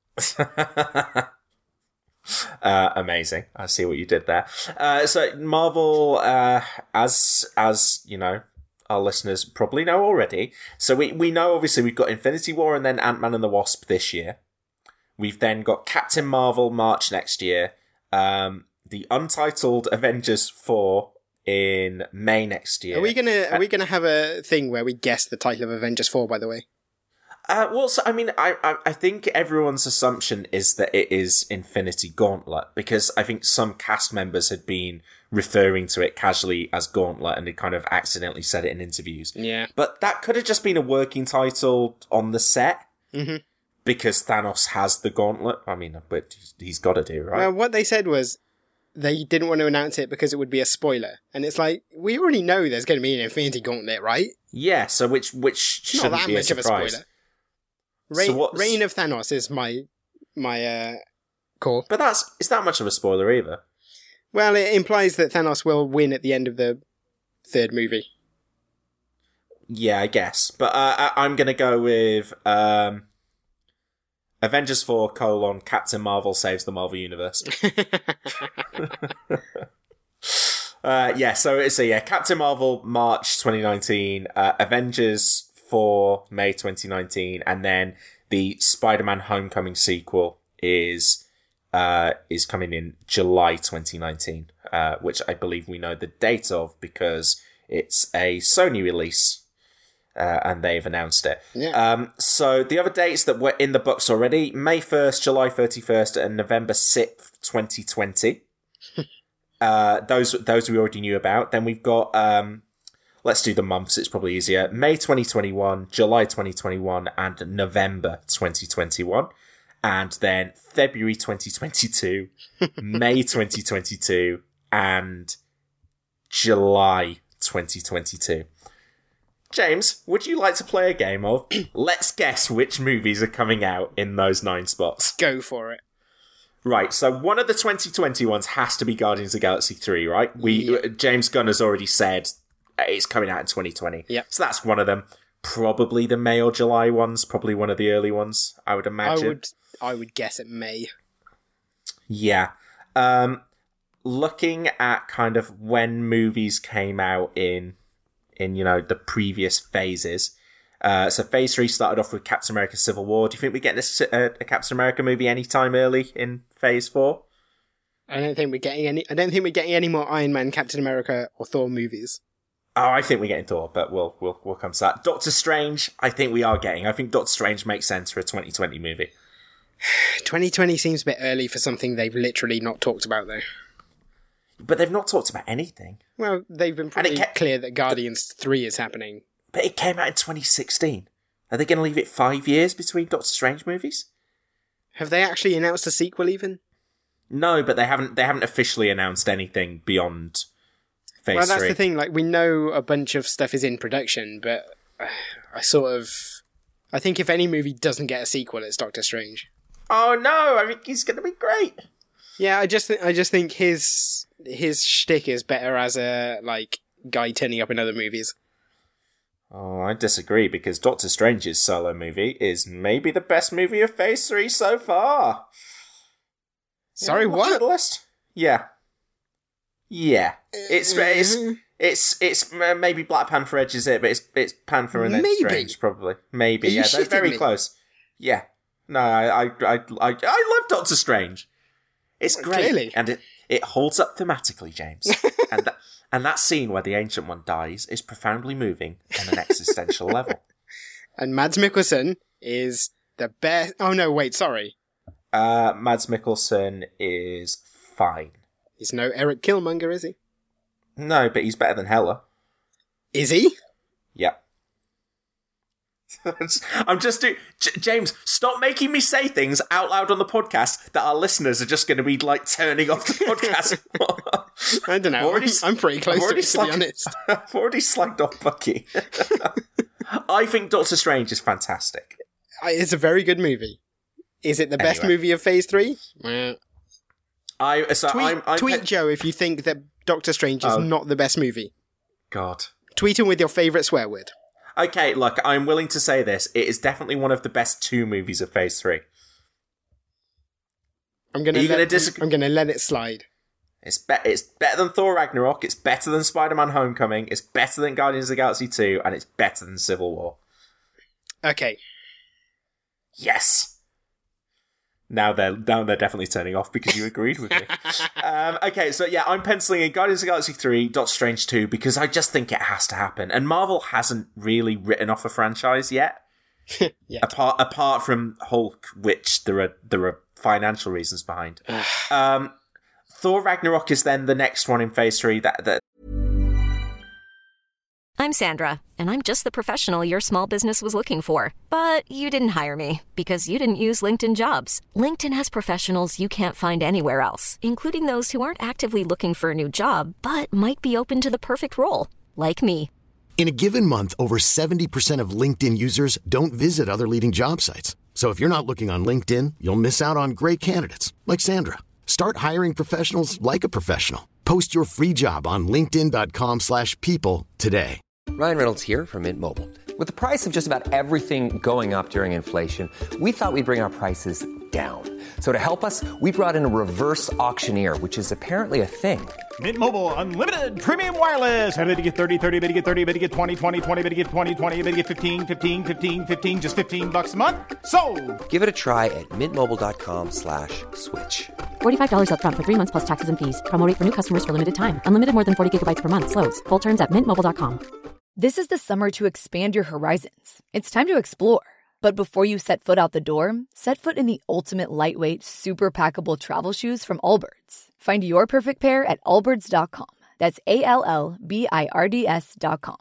uh, amazing. I see what you did there. Uh, so Marvel, uh, as as you know, our listeners probably know already. So we we know obviously we've got Infinity War and then Ant-Man and the Wasp this year. We've then got Captain Marvel March next year. Um, the untitled Avengers four in May next year. Are we gonna Are we gonna have a thing where we guess the title of Avengers four? By the way, Uh, well, so, I mean, I, I I think everyone's assumption is that it is Infinity Gauntlet, because I think some cast members had been referring to it casually as Gauntlet and had kind of accidentally said it in interviews. yeah, But that could have just been a working title on the set, mm-hmm. because Thanos has the Gauntlet. I mean, but he's got to do, right? Well, what they said was they didn't want to announce it because it would be a spoiler, and it's like we already know there's going to be an Infinity Gauntlet, right? yeah, so which which It's not shouldn't that be a much of a surprise. spoiler. Reign, So what's- Reign of Thanos is my my uh, call. But that's it's not much of a spoiler either. Well, it implies that Thanos will win at the end of the third movie. Yeah, I guess. But uh, I- I'm going to go with um, Avengers four, colon, Captain Marvel saves the Marvel Universe. uh, yeah, so it's a yeah, Captain Marvel, March twenty nineteen, uh, Avengers four, May twenty nineteen, and then the Spider-Man Homecoming sequel is uh, is coming in July twenty nineteen, uh, which I believe we know the date of because it's a Sony release. Uh, and they've announced it. Yeah. Um, so the other dates that were in the books already, May first, July thirty-first, and November sixth, twenty twenty. uh, those those we already knew about. Then we've got, um, let's do the months, it's probably easier. May twenty twenty-one, July twenty twenty-one, and November twenty twenty-one. And then February twenty twenty-two, May twenty twenty-two, and July twenty twenty-two. James, would you like to play a game of let's guess which movies are coming out in those nine spots? Go for it. Right, so one of the twenty twenty ones has to be Guardians of the Galaxy three, right? We Yeah. James Gunn has already said it's coming out in twenty twenty. Yep. So that's one of them. Probably the May or July ones, probably one of the early ones, I would I imagine. would I would guess it May. Yeah. Um, looking at kind of when movies came out in, in you know, the previous phases. Uh, so phase three started off with Captain America Civil War. Do you think we're getting a, a, a Captain America movie anytime early in phase four? I don't think we're getting any. I don't think we're getting any more Iron Man, Captain America, or Thor movies. Oh, I think we're getting Thor, but we'll we'll we'll come to that. Doctor Strange, I think we are getting. I think Doctor Strange makes sense for a twenty twenty movie. twenty twenty seems a bit early for something they've literally not talked about, though. But they've not talked about anything. Well, they've been And pretty it ca- clear that Guardians three is happening. But it came out in twenty sixteen. Are they going to leave it five years between Doctor Strange movies? Have they actually announced a sequel even? No, but they haven't. They haven't officially announced anything beyond phase Well, that's three. the thing. Like, we know a bunch of stuff is in production, but uh, I sort of, I think if any movie doesn't get a sequel, it's Doctor Strange. Oh no! I think he's going to be great. Yeah, I just, th- I just think his his shtick is better as a like guy turning up in other movies. Oh, I disagree, because Doctor Strange's solo movie is maybe the best movie of Phase three so far. Sorry, Yeah, look what? at the list. Yeah. Yeah. It's, it's, it's, it's, maybe Black Panther edges it, but it's, it's Panther and then Maybe. Strange, probably. Maybe, Are you yeah, they're shitting very me? close. Yeah. No, I, I, I, I, I love Doctor Strange. It's Well, great. clearly. And it, it holds up thematically, James. and that, and that scene where the Ancient One dies is profoundly moving on an existential level. And Mads Mikkelsen is the best. Oh no, wait, sorry. Uh, Mads Mikkelsen is fine. He's no Eric Killmonger, is he? No, but he's better than Hela. Is he? Yeah. I'm just doing... J- James, stop making me say things out loud on the podcast that our listeners are just going to be, like, turning off the podcast. I don't know. Already, I'm pretty close to it, to slagged, be honest. I've already slagged off Bucky. I think Doctor Strange is fantastic. I- It's a very good movie. Is it the best Anyway. movie of Phase three? Well, I so tweet I'm, I'm tweet pe- Joe if you think that Doctor Strange is Oh. not the best movie. God. Tweet him with your favourite swear word. Okay, look, I'm willing to say this. It is definitely one of the best two movies of Phase three. I'm gonna Are you let, gonna disagree? I'm gonna let it slide. It's, be- it's better than Thor Ragnarok, it's better than Spider-Man Homecoming, it's better than Guardians of the Galaxy two, and it's better than Civil War. Okay. Yes! Now they're, now they're definitely turning off because you agreed with me. um, okay, so yeah, I'm penciling in Guardians of the Galaxy three, Doctor Strange two, because I just think it has to happen. And Marvel hasn't really written off a franchise yet. Yeah. Apart apart from Hulk, which there are there are financial reasons behind. um, Thor Ragnarok is then the next one in Phase three that, that I'm Sandra, and I'm just the professional your small business was looking for. But you didn't hire me because you didn't use LinkedIn Jobs. LinkedIn has professionals you can't find anywhere else, including those who aren't actively looking for a new job, but might be open to the perfect role, like me. In a given month, over seventy percent of LinkedIn users don't visit other leading job sites. So if you're not looking on LinkedIn, you'll miss out on great candidates like Sandra. Start hiring professionals like a professional. Post your free job on linkedin dot com slash people today. Ryan Reynolds here from Mint Mobile. With the price of just about everything going up during inflation, we thought we'd bring our prices down. So to help us, we brought in a reverse auctioneer, which is apparently a thing. Mint Mobile Unlimited Premium Wireless. How to get thirty, thirty, how to get thirty, how to get twenty, twenty, twenty, how to get twenty, twenty, how to get fifteen, fifteen, fifteen, fifteen, just fifteen bucks a month? Sold! Give it a try at mintmobile.com slash switch. forty-five dollars up front for three months plus taxes and fees. Promo rate for new customers for limited time. Unlimited more than forty gigabytes per month. Slows full terms at mint mobile dot com. This is the summer to expand your horizons. It's time to explore. But before you set foot out the door, set foot in the ultimate lightweight, super packable travel shoes from Allbirds. Find your perfect pair at allbirds dot com. That's A L L B I R D S dot com.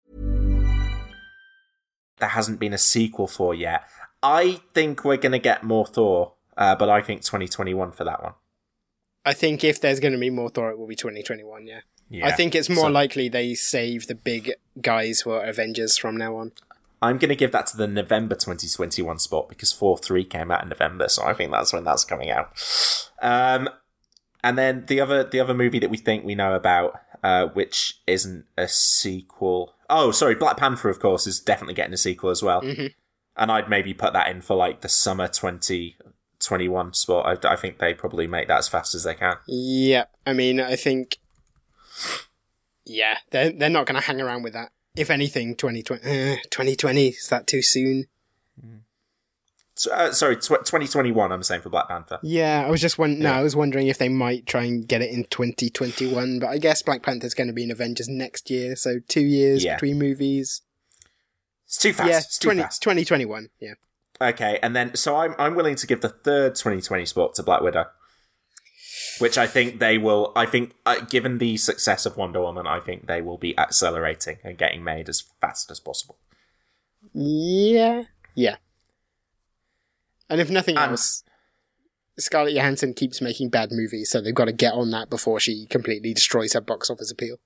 there hasn't been a sequel for yet. I think we're going to get more Thor, uh, but I think twenty twenty-one for that one. I think if there's going to be more Thor, it will be twenty twenty-one, yeah. Yeah. I think it's more So- likely they save the big guys who are Avengers from now on. I'm going to give that to the November twenty twenty-one spot because four three came out in November, so I think that's when that's coming out. Um, and then the other the other movie that we think we know about, uh, which isn't a sequel. Oh, sorry, Black Panther, of course, is definitely getting a sequel as well. Mm-hmm. And I'd maybe put that in for like the summer twenty twenty-one spot. I, I think they probably make that as fast as they can. Yeah, I mean, I think... Yeah, they're, they're not going to hang around with that. If anything, twenty twenty, uh, twenty twenty, is that too soon? So, uh, sorry, tw- twenty twenty-one, I'm saying, for Black Panther. Yeah, I was just won- no, Yeah. I was wondering if they might try and get it in twenty twenty-one, but I guess Black Panther's going to be in Avengers next year, so two years Yeah. between movies. It's too fast. yeah, it's too twenty, fast. twenty twenty-one, yeah. Okay, and then, so I'm I'm willing to give the third twenty twenty spot to Black Widow. Which I think they will, I think, uh, given the success of Wonder Woman, I think they will be accelerating and getting made as fast as possible. Yeah, yeah. And if nothing And- else, Scarlett Johansson keeps making bad movies, so they've got to get on that before she completely destroys her box office appeal.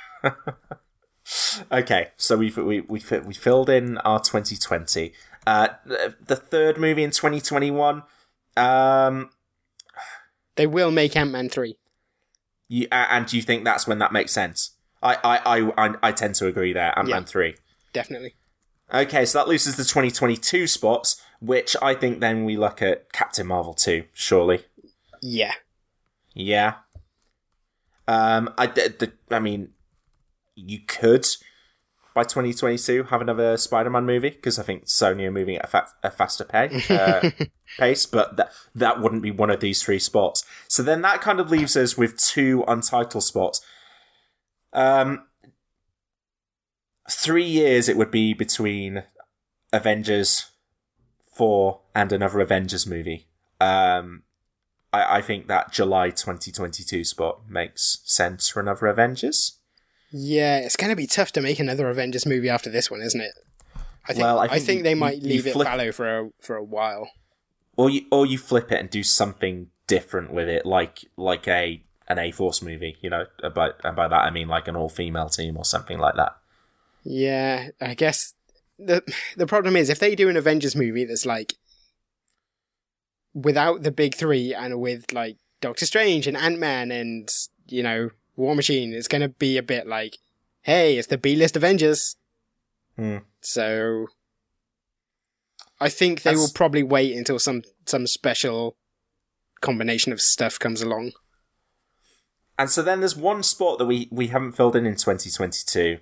Okay, so we've, we we fi- we filled in our twenty twenty. Uh, the, the third movie in twenty twenty-one, um, They will make Ant-Man three. you, uh, and do you think that's when that makes sense? I I, I, I, I tend to agree there, Ant-Man Yeah. three. definitely. Okay, so that loses the twenty twenty-two spots, which I think then we look at Captain Marvel two, surely. Yeah. Yeah. Um, I, the, I mean, you could, by twenty twenty-two, have another Spider-Man movie, because I think Sony are moving at a, fa- a faster pay, uh, pace, but that, that wouldn't be one of these three spots. So then that kind of leaves us with two untitled spots. Um, three years it would be between Avengers four and another Avengers movie. Um... I think that July twenty twenty-two spot makes sense for another Avengers. Yeah, it's going to be tough to make another Avengers movie after this one, isn't it? I think, well, I think, think, I think you, they might you, leave you it flip, fallow for a for a while. Or you or you flip it and do something different with it, like like a an A-Force movie, you know. By, and by that I mean like an all-female team or something like that. Yeah, I guess the the problem is if they do an Avengers movie that's like without the big three and with like Doctor Strange and Ant-Man and, you know, War Machine, it's going to be a bit like, hey, it's the B-list Avengers. Hmm. So I think they That's... will probably wait until some, some special combination of stuff comes along. And so then there's one spot that we, we haven't filled in in twenty twenty-two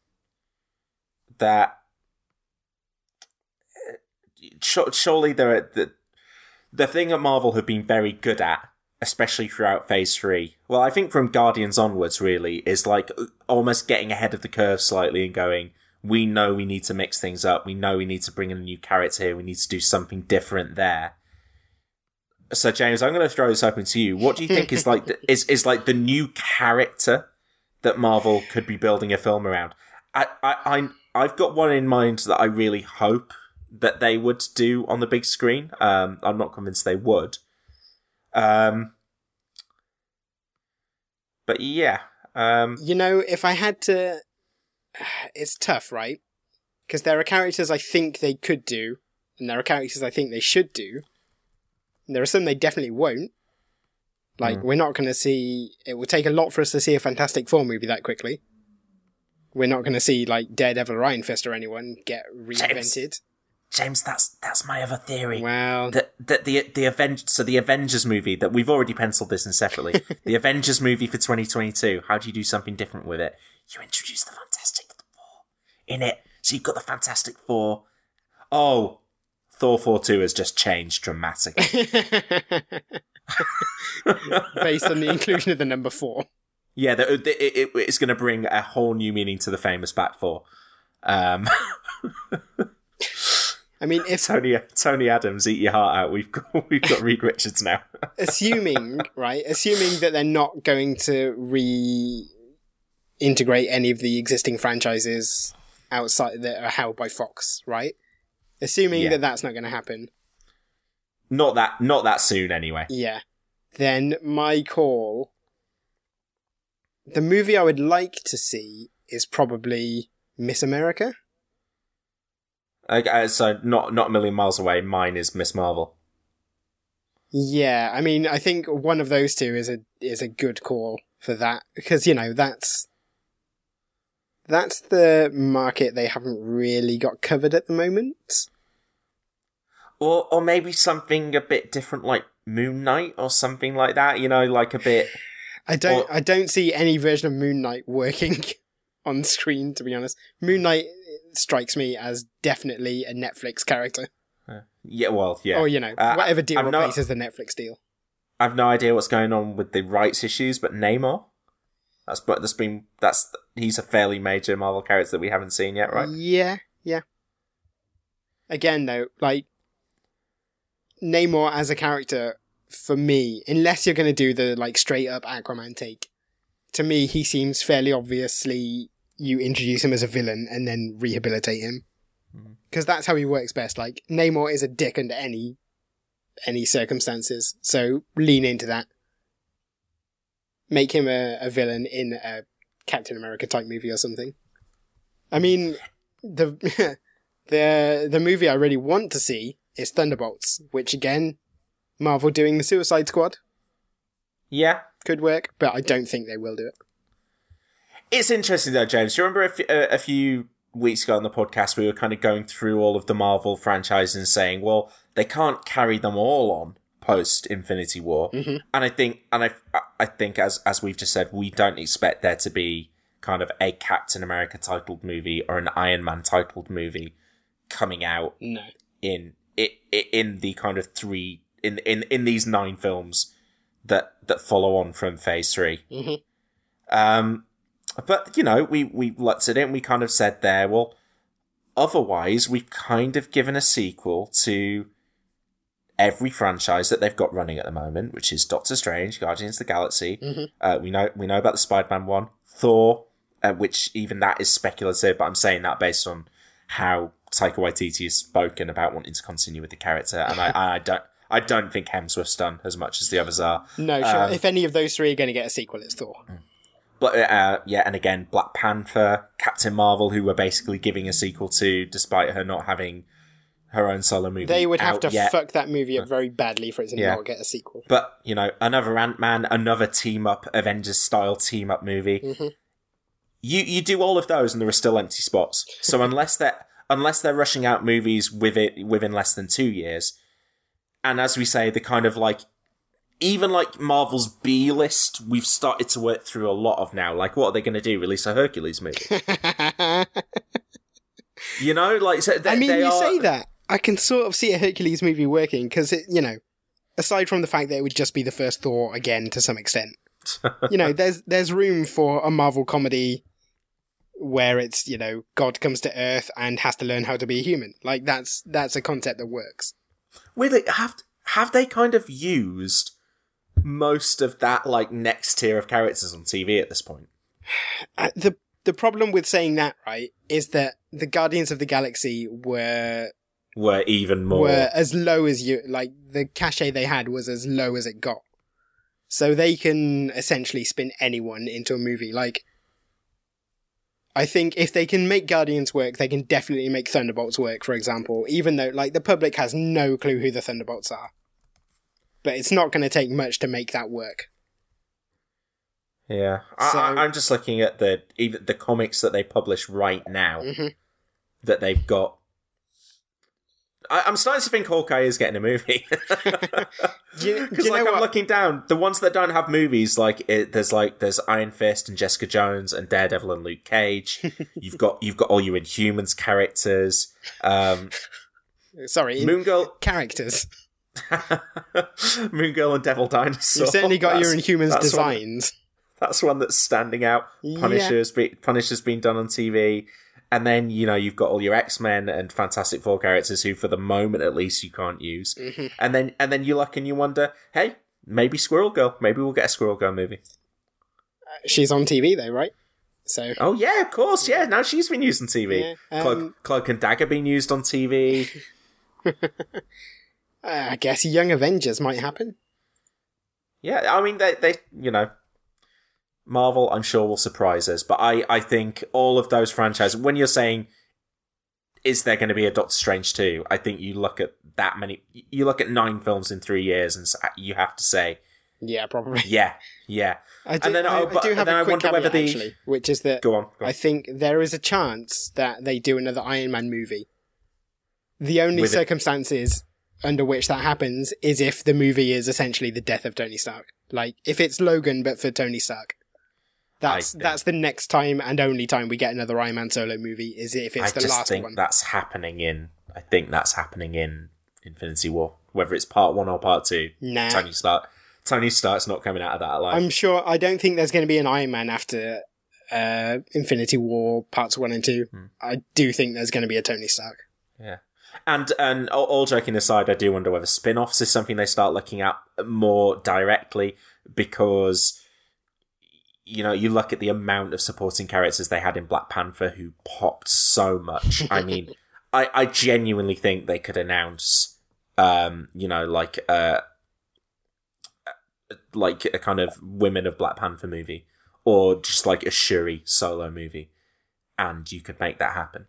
that surely there are... The, The thing that Marvel have been very good at, especially throughout Phase three, well, I think from Guardians onwards, really, is like almost getting ahead of the curve slightly and going, we know we need to mix things up, we know we need to bring in a new character here, we need to do something different there. So, James, I'm going to throw this open to you. What do you think is like the, is, is like the new character that Marvel could be building a film around? I, I, I, I've got one in mind that I really hope that they would do on the big screen. Um, I'm not convinced they would. Um, but yeah. Um, you know, if I had to... It's tough, right? Because there are characters I think they could do, and there are characters I think they should do. And there are some they definitely won't. Like, mm. we're not going to see... It will take a lot for us to see a Fantastic Four movie that quickly. We're not going to see, like, Daredevil or Iron Fist or anyone get reinvented. James. James, that's that's my other theory. Well, that that the the Aven- so the Avengers movie that we've already penciled this in separately. The Avengers movie for twenty twenty-two. How do you do something different with it? You introduce the Fantastic Four in it, so you've got the Fantastic Four. Oh, Thor four two has just changed dramatically based on the inclusion of the number four. Yeah, the, the, it, it, it's going to bring a whole new meaning to the famous back four. Um. I mean, if Tony Tony Adams, eat your heart out. We've got we've got Reed Richards now. assuming, right? Assuming that they're not going to re-integrate any of the existing franchises outside that are held by Fox, right? Assuming yeah. that that's not going to happen. Not that not that soon, anyway. Yeah. Then my call. The movie I would like to see is probably Miss America. Okay, so not not a million miles away. Mine is Miss Marvel. Yeah, I mean, I think one of those two is a is a good call for that because you know that's that's the market they haven't really got covered at the moment. Or or maybe something a bit different, like Moon Knight or something like that. You know, like a bit. I don't. Or... I don't see any version of Moon Knight working on screen. To be honest, Moon Knight strikes me as definitely a Netflix character. Uh, yeah, well, yeah. Or, you know, uh, whatever deal I've replaces no, the Netflix deal. I've no idea what's going on with the rights issues, but Namor, that's but that's been that's he's a fairly major Marvel character that we haven't seen yet, right? Yeah, yeah. Again, though, like Namor as a character, for me, unless you're going to do the like straight up Aquaman take, to me he seems fairly obviously. You introduce him as a villain and then rehabilitate him. Because that's how he works best. Like, Namor is a dick under any any circumstances. So, lean into that. Make him a, a villain in a Captain America type movie or something. I mean, the the the movie I really want to see is Thunderbolts, which again, Marvel doing the Suicide Squad. Yeah. Could work, but I don't think they will do it. It's interesting though, James. Do you remember a, f- a few weeks ago on the podcast, we were kind of going through all of the Marvel franchises and saying, well, they can't carry them all on post Infinity War. Mm-hmm. And I think, and I, I think as, as we've just said, we don't expect there to be kind of a Captain America titled movie or an Iron Man titled movie coming out no. in, it, in the kind of three, in, in, in these nine films that, that follow on from phase three. Mm-hmm. Um, but, you know, we, we looked at it and we kind of said there, well, otherwise we've kind of given a sequel to every franchise that they've got running at the moment, which is Doctor Strange, Guardians of the Galaxy. Mm-hmm. Uh, we know, we know about the Spider-Man one, Thor, uh, which even that is speculative, but I'm saying that based on how Taika Waititi has spoken about wanting to continue with the character. And I, I don't, I don't think Hemsworth's done as much as the others are. No, sure. Um, if any of those three are going to get a sequel, it's Thor. But, uh, yeah, and again, Black Panther, Captain Marvel, who we're basically giving a sequel to, despite her not having her own solo movie. They would have out to yet. fuck that movie up very badly for it to Yeah. not get a sequel. But, you know, another Ant-Man, another team-up, Avengers-style team-up movie. Mm-hmm. You you do all of those and there are still empty spots. So unless they're, unless they're rushing out movies with it within less than two years, and as we say, the kind of like, even like Marvel's B-list, we've started to work through a lot of now. Like, what are they going to do? Release a Hercules movie? You know, like, so they, I mean, they you are... say that. I can sort of see a Hercules movie working, because, you know, aside from the fact that it would just be the first Thor again to some extent, you know, there's there's room for a Marvel comedy where it's, you know, God comes to Earth and has to learn how to be a human. Like, that's that's a concept that works. With it, have have they kind of used most of that, like, next tier of characters on T V at this point? Uh, the the problem with saying that, right, is that the Guardians of the Galaxy were Were even more... were as low as you, like, the cachet they had was as low as it got. So they can essentially spin anyone into a movie. Like, I think if they can make Guardians work, they can definitely make Thunderbolts work, for example, even though, like, the public has no clue who the Thunderbolts are. But it's not going to take much to make that work. Yeah. So- I, I'm just looking at the even the comics that they publish right now Mm-hmm. that they've got. I, I'm starting to think Hawkeye is getting a movie. Do you, do Because, you like, know I'm what? looking down, the ones that don't have movies, like, it, there's, like, there's Iron Fist and Jessica Jones and Daredevil and Luke Cage. you've got, you've got all your Inhumans characters. Um, Sorry, Moon Girl, characters. Moon Girl and Devil Dinosaur. You've certainly got your That's- Inhumans that's one- designs. That's one that's standing out. Yeah. Punisher's, be, Punisher's been done on T V. And then, you know, you've got all your X-Men and Fantastic Four characters who, for the moment at least, you can't use. Mm-hmm. And then and then you look and you wonder, hey, maybe Squirrel Girl. Maybe we'll get a Squirrel Girl movie. She's on T V, though, right? So Oh, yeah, of course, yeah. Now she's been used on T V. Yeah, um, Cloak, Cloak and Dagger being used on T V. uh, I guess Young Avengers might happen. Yeah, I mean, they, they, you know, Marvel, I'm sure, will surprise us. But I, I think all of those franchises, when you're saying, is there going to be a Doctor Strange two? I think you look at that many, you look at nine films in three years and s- you have to say, Yeah, probably. yeah, yeah. I do, and then, I, oh, I but- do have then a I quick wonder caveat, whether the... actually, which is that Go on, go on. I think there is a chance that they do another Iron Man movie. The only With it- circumstances under which that happens is if the movie is essentially the death of Tony Stark. Like, if it's Logan but for Tony Stark. That's I think- that's the next time and only time we get another Iron Man solo movie, is if it's I the just last think one. that's happening in, I think that's happening in Infinity War. Whether it's part one or part two. Nah. Tony Stark. Tony Stark's not coming out of that alive. I'm sure, I don't think there's going to be an Iron Man after uh, Infinity War parts one and two. Hmm. I do think there's going to be a Tony Stark. Yeah. And and all, all joking aside, I do wonder whether spin-offs is something they start looking at more directly, because, you know, you look at the amount of supporting characters they had in Black Panther who popped so much. I mean, I, I genuinely think they could announce, um, you know, like uh, like a kind of Women of Black Panther movie, or just like a Shuri solo movie, and you could make that happen.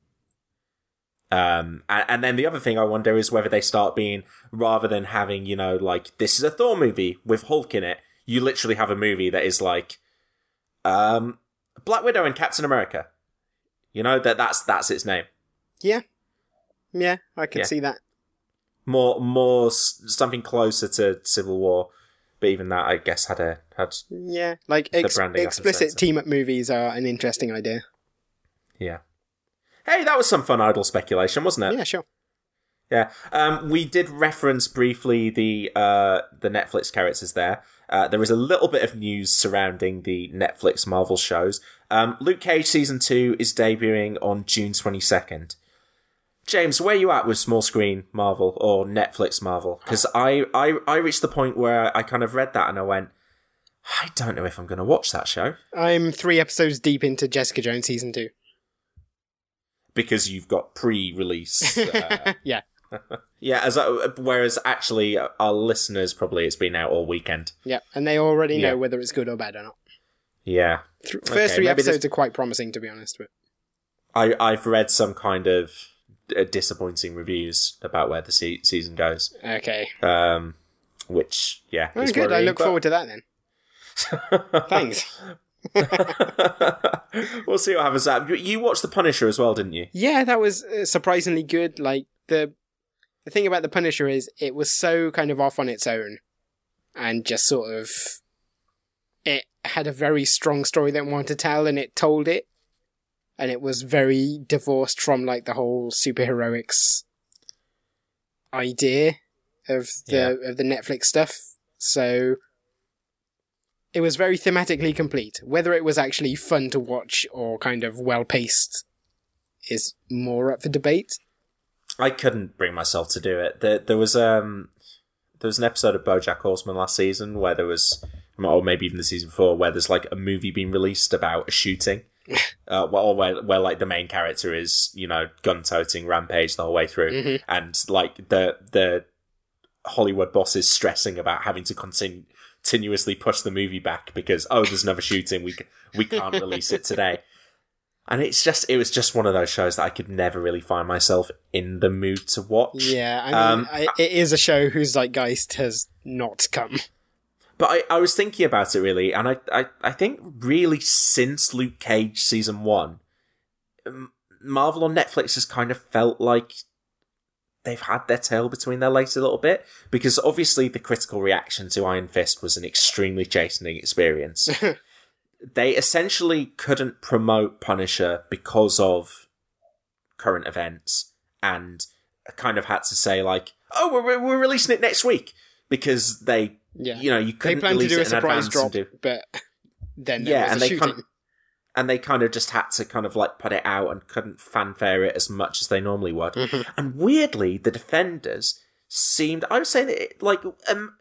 Um, and, and then the other thing I wonder is whether they start being, rather than having, you know, like, this is a Thor movie with Hulk in it, you literally have a movie that is like, um, Black Widow and Captain America. You know, that that's that's its name. Yeah. Yeah, I can Yeah. see that. More, more s- something closer to Civil War, but even that, I guess, had a had Yeah, like the ex- branding explicit offense. team-up movies are an interesting idea. Yeah. Hey, that was some fun idle speculation, wasn't it? Yeah, sure. Yeah. Um, we did reference briefly the uh, the Netflix characters there. Uh, there is a little bit of news surrounding the Netflix Marvel shows. Um, Luke Cage Season two is debuting on June twenty-second. James, where are you at with small screen Marvel or Netflix Marvel? Because I, I, I reached the point where I kind of read that and I went, I don't know if I'm going to watch that show. I'm three episodes deep into Jessica Jones Season two. Because you've got pre-release. Uh, Yeah. yeah, as I, whereas actually our listeners, probably it's been out all weekend. Yeah, and they already know Yeah. whether it's good or bad or not. Yeah. Th- Okay, First three maybe episodes this- are quite promising, to be honest. But I, I've read some kind of uh, disappointing reviews about where the se- season goes. okay. Um, which, yeah. Oh, is good. I worrying, look but- forward to that then. Thanks. We'll see what happens. You- You watched The Punisher as well, didn't you? Yeah, that was uh, surprisingly good. Like the the thing about the Punisher is it was so kind of off on its own, and just sort of it had a very strong story that it wanted to tell, and it told it, and it was very divorced from like the whole superheroics idea of the of the Netflix stuff. So it was very thematically complete. Whether it was actually fun to watch or kind of well paced is more up for debate. I couldn't bring myself to do it. There, there was um, there was an episode of BoJack Horseman last season where there was, or maybe even the season before, where there's like a movie being released about a shooting, uh, or where where like the main character is, you know, gun-toting rampage the whole way through, Mm-hmm. and like the the Hollywood boss is stressing about having to continue continuously push the movie back because oh, there's another shooting, we c- we can't release it today. And it's just, it was just one of those shows that I could never really find myself in the mood to watch. Yeah, I mean, Um, I, it is a show whose zeitgeist has not come. But I, I was thinking about it really, and I, I, I think really since Luke Cage season one, um, Marvel on Netflix has kind of felt like they've had their tail between their legs a little bit, because obviously the critical reaction to Iron Fist was an extremely chastening experience. They essentially couldn't promote Punisher because of current events, and kind of had to say like, "Oh, we're we're releasing it next week," because they, Yeah, you know, you they couldn't planned to release do a it in surprise advance drop, and do, but then there yeah, was and a they shooting. kind and they kind of just had to kind of like put it out and couldn't fanfare it as much as they normally would. Mm-hmm. And weirdly, the Defenders seemed, I would say that it, like um.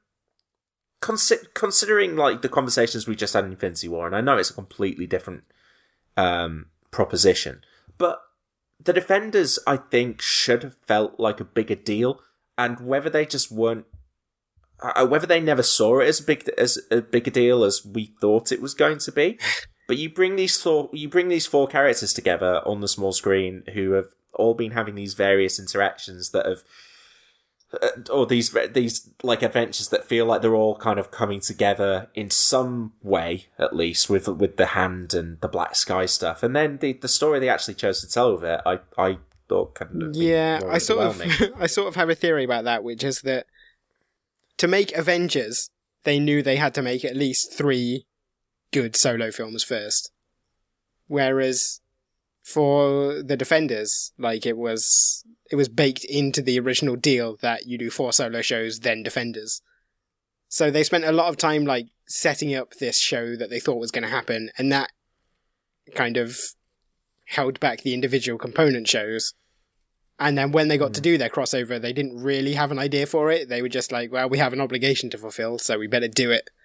Consi- considering like the conversations we just had in Infinity War, and I know it's a completely different um, proposition, but the Defenders, I think, should have felt like a bigger deal, and whether they just weren't, uh, whether they never saw it as a big as a bigger deal as we thought it was going to be. But you bring these four, you bring these four characters together on the small screen who have all been having these various interactions that have. Uh, or these these like adventures that feel like they're all kind of coming together in some way, at least with with the Hand and the Black Sky stuff, and then the the story they actually chose to tell with it, I I thought couldn't have been Yeah, more I sort of, overwhelming. I sort of have a theory about that, which is that to make Avengers, they knew they had to make at least three good solo films first, whereas for the Defenders, like it was, it was baked into the original deal that you do four solo shows, then Defenders. So they spent a lot of time like setting up this show that they thought was going to happen, and that kind of held back the individual component shows. And then when they got to do their crossover, they didn't really have an idea for it. They were just like, well, we have an obligation to fulfill, so we better do it.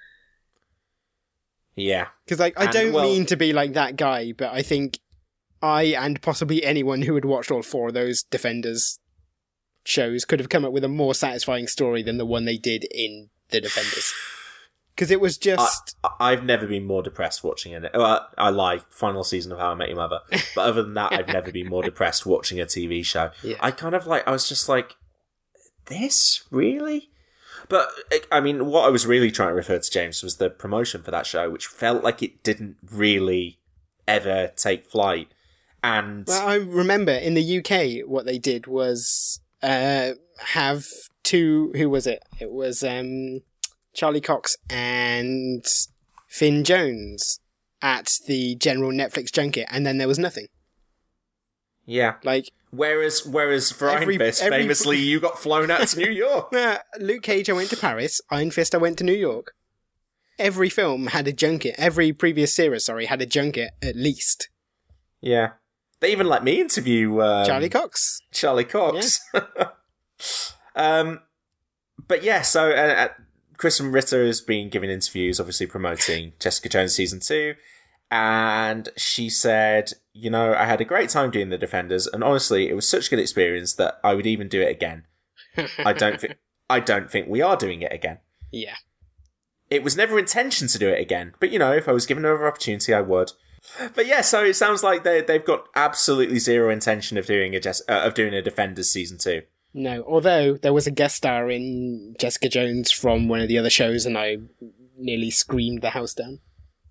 Yeah, Because like, I And, don't well- mean to be like that guy, but I think I, and possibly anyone who had watched all four of those Defenders shows, could have come up with a more satisfying story than the one they did in The Defenders. Because it was just... I, I've never been more depressed watching it. Well, I lie, final season of How I Met Your Mother. But other than that, I've never been more depressed watching a T V show. Yeah. I kind of like, I was just like, this? Really? But, I mean, what I was really trying to refer to, James, was the promotion for that show, which felt like it didn't really ever take flight. And well, I remember in the U K, what they did was uh, have two. Who was it? It was um, Charlie Cox and Finn Jones at the general Netflix junket, and then there was nothing. Yeah. Like, whereas, whereas for every, Iron Fist, every... famously, you got flown out to New York. uh, Luke Cage, I went to Paris. Iron Fist, I went to New York. Every film had a junket. Every previous series, sorry, had a junket at least. Yeah. They even let me interview um, Charlie Cox. Charlie Cox. Yeah. um, but yeah, so uh, Kristen Ritter has been giving interviews, obviously promoting Jessica Jones season two, and she said, you know, I had a great time doing The Defenders, and honestly, it was such a good experience that I would even do it again. I don't think I don't think we are doing it again. Yeah. It was never intention to do it again, but you know, if I was given another opportunity, I would. But yeah, so it sounds like they they've got absolutely zero intention of doing a Jess- uh, of doing a Defenders season two. No, although there was a guest star in Jessica Jones from one of the other shows, and I nearly screamed the house down.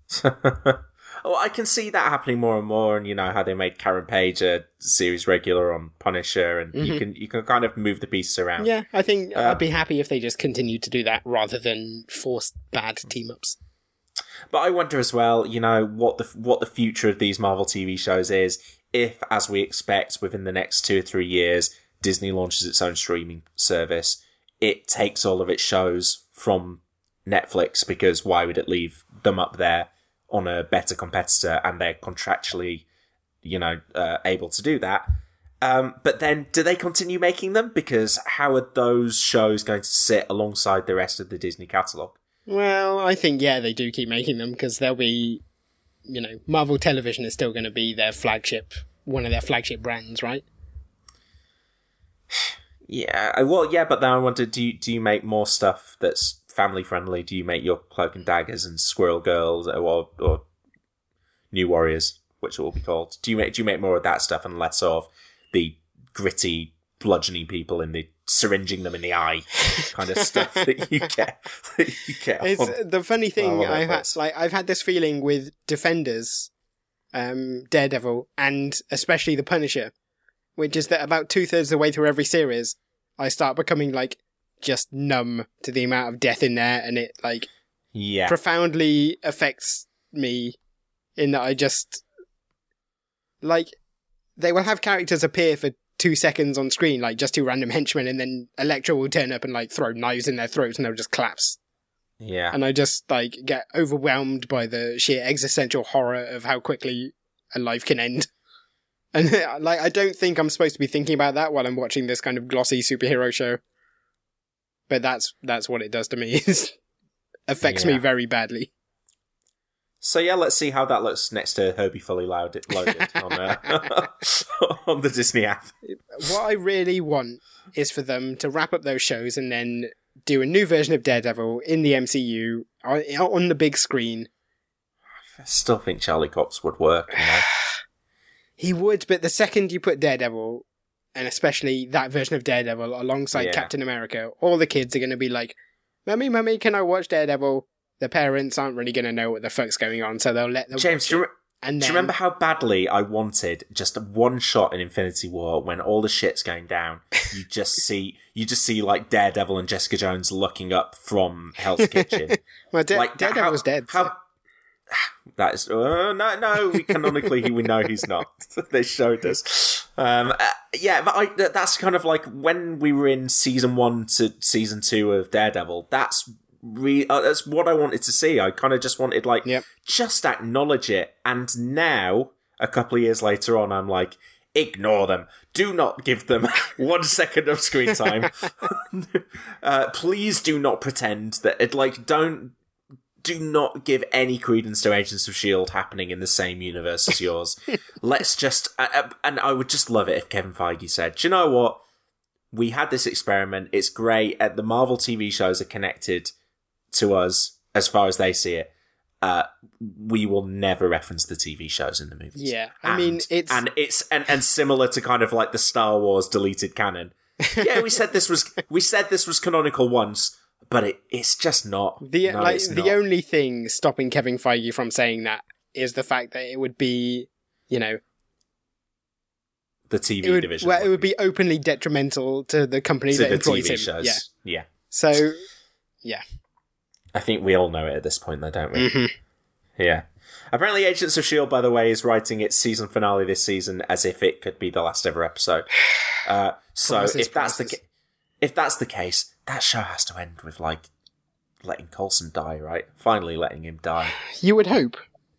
Oh, I can see that happening more and more, and you know how they made Karen Page a series regular on Punisher, and mm-hmm. you can you can kind of move the pieces around. Yeah, I think uh, I'd be happy if they just continued to do that rather than force bad team ups. But I wonder as well, you know, what the what the future of these Marvel T V shows is if, as we expect, within the next two or three years, Disney launches its own streaming service. It takes all of its shows from Netflix, because why would it leave them up there on a better competitor, and they're contractually, you know, uh, able to do that. Um, but then, do they continue making them? Because how are those shows going to sit alongside the rest of the Disney catalogue? Well, I think, yeah, they do keep making them, because they'll be, you know, Marvel Television is still going to be their flagship, one of their flagship brands, right? Yeah, well, yeah, but then I wonder, do you, do you make more stuff that's family friendly? Do you make your Cloak and Daggers and Squirrel Girls, or or New Warriors, which it will be called? Do you make do you make more of that stuff and less of the gritty bludgeoning people in the syringing them in the eye kind of stuff that you get? That you get. It's on, the funny thing. well, I've had, like I've had this feeling with Defenders, um, Daredevil, and especially the Punisher, which is that about two thirds of the way through every series, I start becoming like just numb to the amount of death in there, and it like yeah profoundly affects me in that I just like they will have characters appear for two seconds on screen, like just two random henchmen, and then Elektra will turn up and like throw knives in their throats and they'll just collapse. Yeah. And I just like get overwhelmed by the sheer existential horror of how quickly a life can end. And like I don't think I'm supposed to be thinking about that while I'm watching this kind of glossy superhero show. But that's that's what it does to me. It affects yeah. me very badly. So yeah, let's see how that looks next to Herbie Fully Loaded, loaded on, uh, on the Disney app. What I really want is for them to wrap up those shows and then do a new version of Daredevil in the M C U on the big screen. I still think Charlie Cox would work. You know? He would, but the second you put Daredevil, and especially that version of Daredevil alongside yeah. Captain America, all the kids are going to be like, Mummy, Mummy, can I watch Daredevil? The parents aren't really going to know what the fuck's going on, so they'll let them James, watch do you, it. And do then... you remember how badly I wanted just one shot in Infinity War when all the shit's going down? You just see, you just see like Daredevil and Jessica Jones looking up from Hell's Kitchen. well, da- like, Daredevil how, was dead. How, so. That is uh, no, no. We canonically we know he's not. They showed us. Um, uh, yeah, but I, that's kind of like when we were in season one to season two of Daredevil. That's re- uh, that's what I wanted to see. I kind of just wanted like yep. just acknowledge it. And now, a couple of years later on, I'm like, ignore them. Do not give them one second of screen time. uh, please do not pretend that it. Like, don't. Do not give any credence to Agents of S H I E L D happening in the same universe as yours. Let's just... Uh, and I would just love it if Kevin Feige said, do you know what? We had this experiment. It's great. Uh, the Marvel T V shows are connected to us as far as they see it. Uh, we will never reference the T V shows in the movies. Yeah, I and, mean, it's... And it's and, and similar to kind of like the Star Wars deleted canon. Yeah, we said this was we said this was canonical once, but it, it's just not. The no, like it's the not. only thing stopping Kevin Feige from saying that is the fact that it would be, you know, the T V it would, division. Well, it would be openly detrimental to the company to that the employs T V him. shows. Yeah. yeah. So, yeah. I think we all know it at this point, though, don't we? Mm-hmm. Yeah. Apparently, Agents of S H I E L D, by the way, is writing its season finale this season as if it could be the last ever episode. Uh, so Promises, if that's the promises. ca- if that's the case, that show has to end with like letting Coulson die, right? Finally, letting him die. You would hope.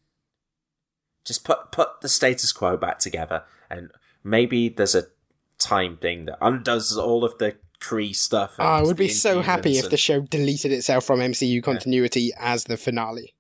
Just put put the status quo back together, and maybe there's a time thing that undoes all of the Kree stuff. Oh, I would be the so happy if Inhumans the show deleted itself from M C U continuity yeah. as the finale.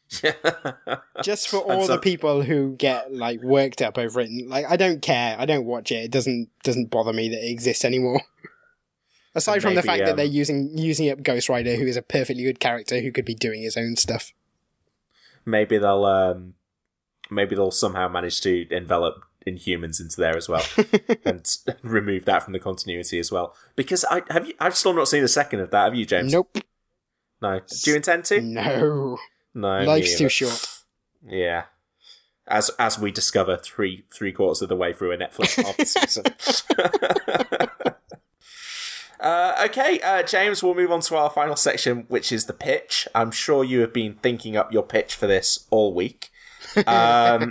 Just for all so- the people who get like worked up over it. Like, I don't care. I don't watch it. It doesn't doesn't bother me that it exists anymore. Aside from the maybe, fact um, that they're using using up Ghost Rider, who is a perfectly good character who could be doing his own stuff. Maybe they'll um, maybe they'll somehow manage to envelop Inhumans into there as well and remove that from the continuity as well. Because I have you, I've still not seen a second of that. Have you, James? Nope. No. Do you intend to? No. No. Life's me too either. short. Yeah. As as we discover three three quarters of the way through a Netflix half the season. Uh, okay, uh, James, we'll move on to our final section, which is the pitch. I'm sure you have been thinking up your pitch for this all week. Um,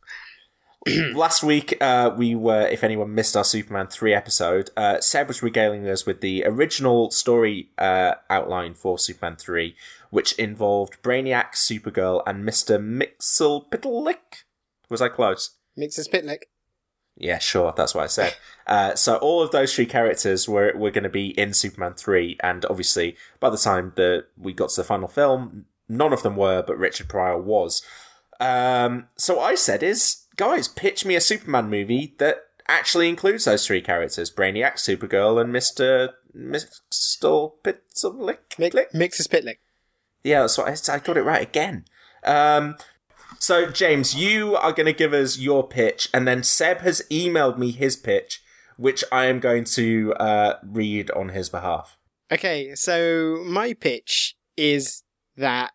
last week, uh, we were, if anyone missed our Superman three episode, uh, Seb was regaling us with the original story uh, outline for Superman three, which involved Brainiac, Supergirl, and Mister Mxyzptlk. Was I close? Mxyzptlk. Yeah, sure, that's what I said. Uh, so all of those three characters were were going to be in Superman three, and obviously by the time that we got to the final film, none of them were, but Richard Pryor was. Um, so what I said is, guys, pitch me a Superman movie that actually includes those three characters, Brainiac, Supergirl, and Mister Mxyzptlk. Mxyzptlk. Yeah, that's what I, I got it right again. Um, so, James, you are going to give us your pitch, and then Seb has emailed me his pitch, which I am going to uh, read on his behalf. Okay, so my pitch is that,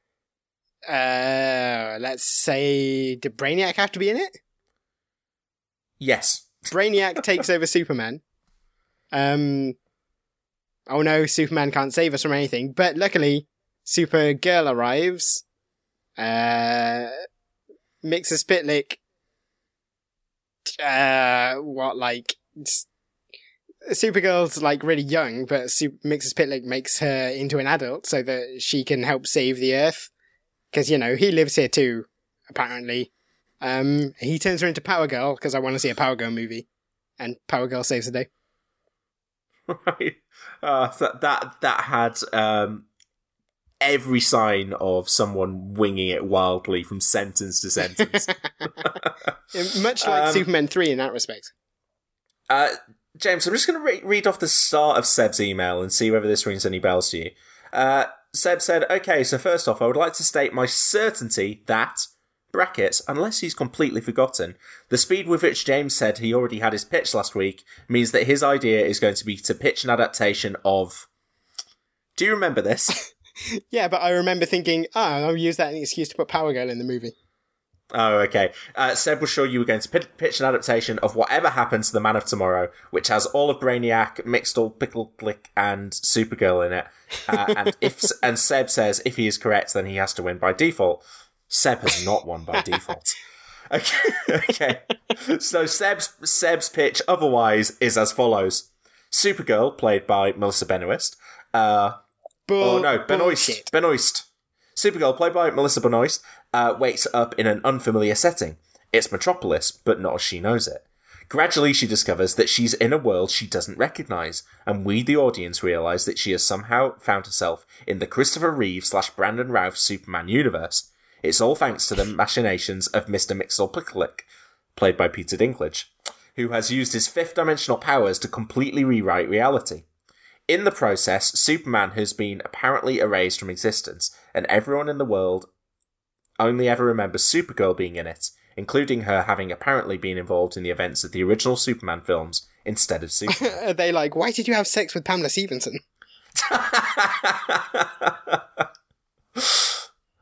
uh, let's say, did Brainiac have to be in it? Yes. Brainiac takes over Superman. Um, oh no, Superman can't save us from anything, but luckily, Supergirl arrives. Uh, Mxyzptlk, uh, what, like, Supergirl's, like, really young, but Su- Mxyzptlk makes her into an adult so that she can help save the Earth. Because, you know, he lives here too, apparently. Um, he turns her into Power Girl, because I want to see a Power Girl movie. And Power Girl saves the day. Right. Uh, that, that, that had, um, every sign of someone winging it wildly from sentence to sentence. Much like um, Superman three in that respect. Uh, James, I'm just going to re- read off the start of Seb's email and see whether this rings any bells to you. Uh, Seb said, okay, so first off, I would like to state my certainty that, brackets, unless he's completely forgotten, the speed with which James said he already had his pitch last week means that his idea is going to be to pitch an adaptation of... Do you remember this? Yeah, but I remember thinking, ah, oh, I'll use that as an excuse to put Power Girl in the movie. Oh, okay. Uh, Seb was sure you were going to p- pitch an adaptation of Whatever Happens to the Man of Tomorrow, which has all of Brainiac, Mxyzptlk, and Supergirl in it. Uh, and if and Seb says if he is correct, then he has to win by default. Seb has not won by default. Okay. Okay. So Seb's Seb's pitch otherwise is as follows: Supergirl, played by Melissa Benoist. Uh, Bull- oh no, Benoist. bullshit. Benoist. Supergirl, played by Melissa Benoist, uh, wakes up in an unfamiliar setting. It's Metropolis, but not as she knows it. Gradually, she discovers that she's in a world she doesn't recognise, and we, the audience, realise that she has somehow found herself in the Christopher Reeve slash Brandon Routh Superman universe. It's all thanks to the machinations of Mister Mxyzptlk, played by Peter Dinklage, who has used his fifth-dimensional powers to completely rewrite reality. In the process, Superman has been apparently erased from existence, and everyone in the world only ever remembers Supergirl being in it, including her having apparently been involved in the events of the original Superman films instead of Superman. Are they like, why did you have sex with Pamela Stevenson?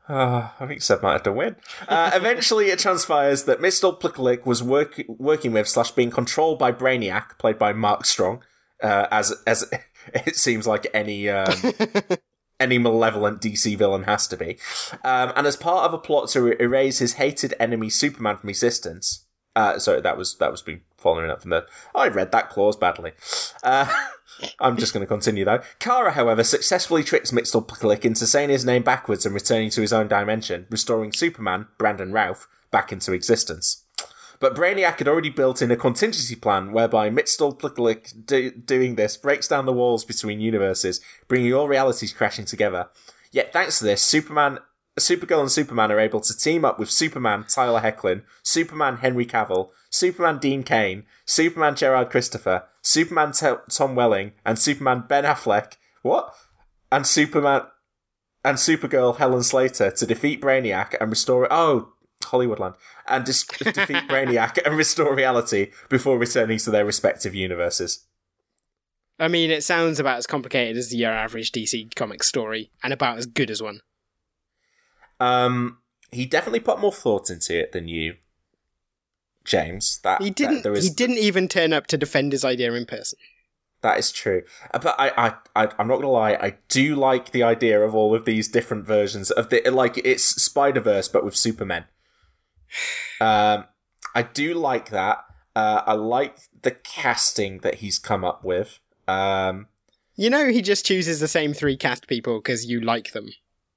Uh, I think Seb might have to win. Uh, eventually, it transpires that Mxyzptlk was work- working with slash being controlled by Brainiac, played by Mark Strong, uh, as as it seems like any um, any malevolent D C villain has to be. Um, and as part of a plot to er- erase his hated enemy Superman from existence. Uh, sorry, that was that was being following up from the. I read that clause badly. Uh, I'm just going to continue, though. Kara, however, successfully tricks Mxyzptlk into saying his name backwards and returning to his own dimension, restoring Superman, Brandon Routh, back into existence. But Brainiac had already built in a contingency plan whereby Mxyzptlk do- doing this breaks down the walls between universes, bringing all realities crashing together. Yet thanks to this, Superman, Supergirl and Superman are able to team up with Superman Tyler Hoechlin, Superman Henry Cavill, Superman Dean Cain, Superman Gerard Christopher, Superman T- Tom Welling, and Superman Ben Affleck. What? And Superman and Supergirl Helen Slater to defeat Brainiac and restore. Oh, Hollywoodland, and dis- defeat Brainiac and restore reality before returning to their respective universes. I mean, it sounds about as complicated as your average D C comic story, and about as good as one. Um, he definitely put more thought into it than you, James. That he didn't. That there is, he didn't even turn up to defend his idea in person. That is true, but I, I, I, I'm not gonna lie. I do like the idea of all of these different versions of the like it's Spider-Verse, but with Supermen. Um, I do like that. Uh, I like the casting that he's come up with. Um, you know, he just chooses the same three cast people because you like them.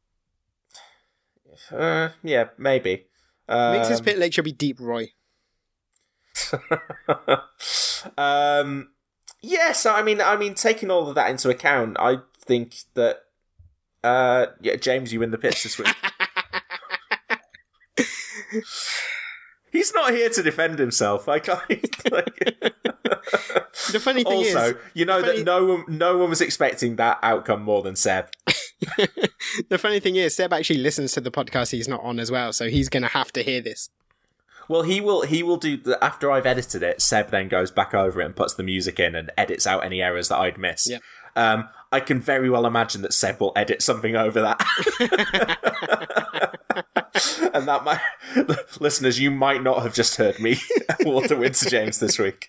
Uh, yeah, maybe. Um, Mxyzptlk should be Deep Roy. um, yeah. So I mean, I mean, taking all of that into account, I think that uh, yeah, James, you win the pitch this week. He's not here to defend himself. I can't. Like... The funny thing also, is, also, you know funny... that no one, no one was expecting that outcome more than Seb. The funny thing is, Seb actually listens to the podcast he's not on as well, so he's going to have to hear this. Well, he will. He will do the, after I've edited it. Seb then goes back over it and puts the music in and edits out any errors that I'd miss. Yeah. Um, I can very well imagine that Seb will edit something over that. And that might, listeners, you might not have just heard me Walter Winter James this week.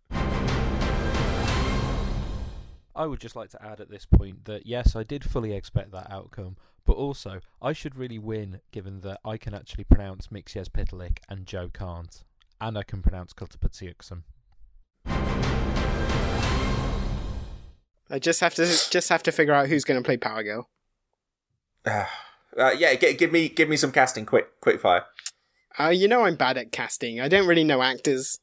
I would just like to add at this point that yes, I did fully expect that outcome, but also I should really win given that I can actually pronounce Mxyzptlk and Joe can't, and I can pronounce Kultapatsiuksum. I just have to just have to figure out who's going to play Power Girl. Uh, uh, yeah, g- give me give me some casting, quick quick fire. Uh, you know I'm bad at casting. I don't really know actors.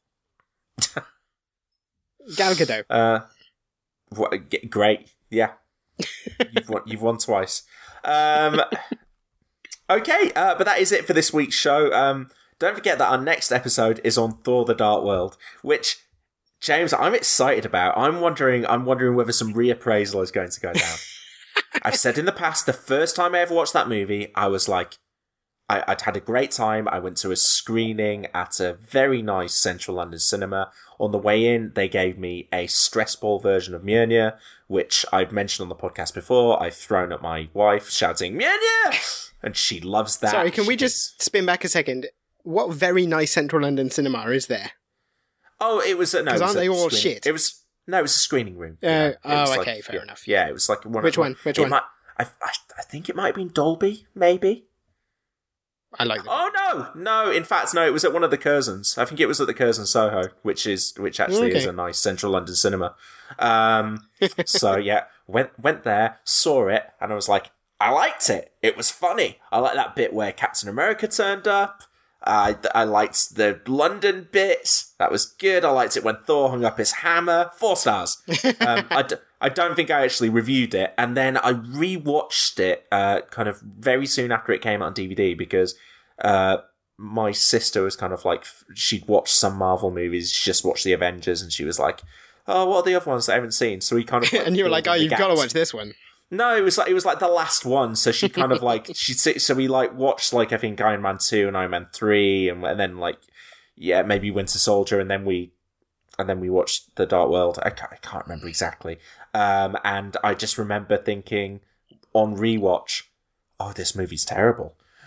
Gal Gadot. Uh, what, g- great, yeah. You've won. You've won twice. Um, okay, uh, but that is it for this week's show. Um, don't forget that our next episode is on Thor: The Dark World, which, James, I'm excited about. I'm wondering. I'm wondering whether some reappraisal is going to go down. I've said in the past, the first time I ever watched that movie, I was like, I, I'd had a great time. I went to a screening at a very nice central London cinema. On the way in, they gave me a stress ball version of Mjolnir, which I've mentioned on the podcast before. I've thrown at my wife, shouting, Mjolnir! And she loves that. Sorry, can we She's... just spin back a second? What very nice central London cinema is there? Oh, it was... No, because aren't they all screen... shit? It was... No, it was a screening room. Uh, yeah. Oh, like, okay, fair yeah, enough. Yeah, it was like... One Which of, one? Which it one? Might, I, I, I think it might have been Dolby, maybe. I like that. Oh no, no! In fact, no. It was at one of the Curzons. I think it was at the Curzon Soho, which is which actually okay. is a nice central London cinema. Um, so yeah, went went there, saw it, and I was like, I liked it. It was funny. I like that bit where Captain America turned up. I I liked the London bits. That was good. I liked it when Thor hung up his hammer. Four stars. Um, I, d- I don't think I actually reviewed it. And then I rewatched it uh, kind of very soon after it came out on D V D because uh, my sister was kind of like, she'd watched some Marvel movies. She just watched the Avengers and she was like, oh, what are the other ones that I haven't seen? So we kind of... Like, and you were like, oh, you've got to watch this one. No, it was like it was like the last one. So she kind of like she so we like watched like I think Iron Man two and Iron Man three, and, and then like yeah maybe Winter Soldier, and then we and then we watched The Dark World. I can't, I can't remember exactly. Um, and I just remember thinking on rewatch, oh, this movie's terrible.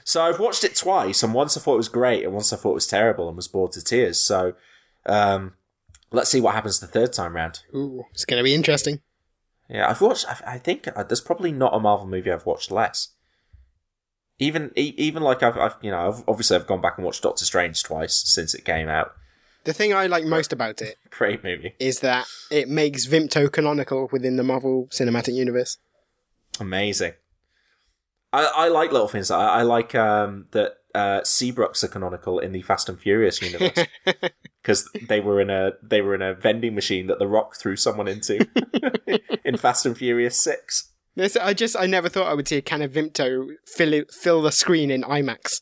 So I've watched it twice, and once I thought it was great, and once I thought it was terrible, and was bored to tears. So um, let's see what happens the third time round. Ooh, it's going to be interesting. Yeah, I've watched. I think there's probably not a Marvel movie I've watched less. Even even like I've, I've you know I've, obviously I've gone back and watched Doctor Strange twice since it came out. The thing I like most about it, great movie, is that it makes Vimto canonical within the Marvel Cinematic Universe. Amazing. I, I like little things. I, I like um, that uh, Seabrooks are canonical in the Fast and Furious universe because they were in a they were in a vending machine that The Rock threw someone into in Fast and Furious Six. This, I just I never thought I would see a can of Vimto fill it, fill the screen in IMAX.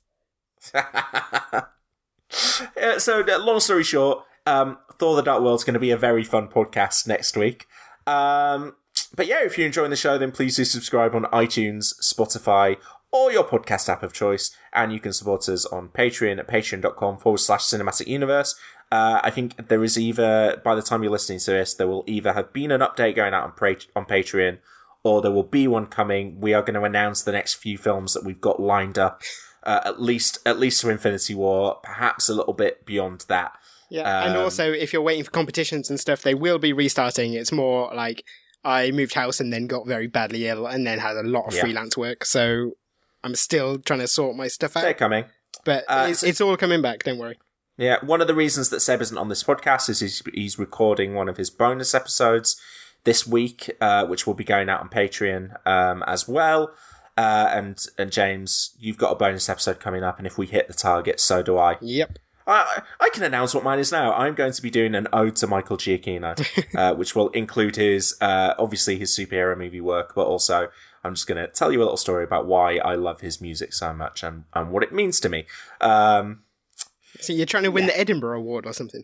Yeah, so, uh, long story short, um, Thor: The Dark World's going to be a very fun podcast next week. Um, but yeah, if you're enjoying the show, then please do subscribe on iTunes, Spotify, or your podcast app of choice. And you can support us on Patreon at patreon.com forward slash cinematic universe. Uh, I think there is either, by the time you're listening to this, there will either have been an update going out on, pra- on Patreon, or there will be one coming. We are going to announce the next few films that we've got lined up. Uh, at least, at least to Infinity War, perhaps a little bit beyond that. Yeah, um, and also if you're waiting for competitions and stuff, they will be restarting. It's more like I moved house and then got very badly ill, and then had a lot of yeah. freelance work. So I'm still trying to sort my stuff out. They're coming, but uh, it's, so, it's all coming back. Don't worry. Yeah, one of the reasons that Seb isn't on this podcast is he's, he's recording one of his bonus episodes this week, uh, which will be going out on Patreon um, as well. Uh, and and James, you've got a bonus episode coming up, and if we hit the target, so do I. Yep. I I can announce what mine is now. I'm going to be doing an ode to Michael Giacchino, uh, which will include his, uh, obviously his superhero movie work, but also I'm just going to tell you a little story about why I love his music so much and, and what it means to me. Um, so you're trying to win yeah. the Edinburgh Award or something?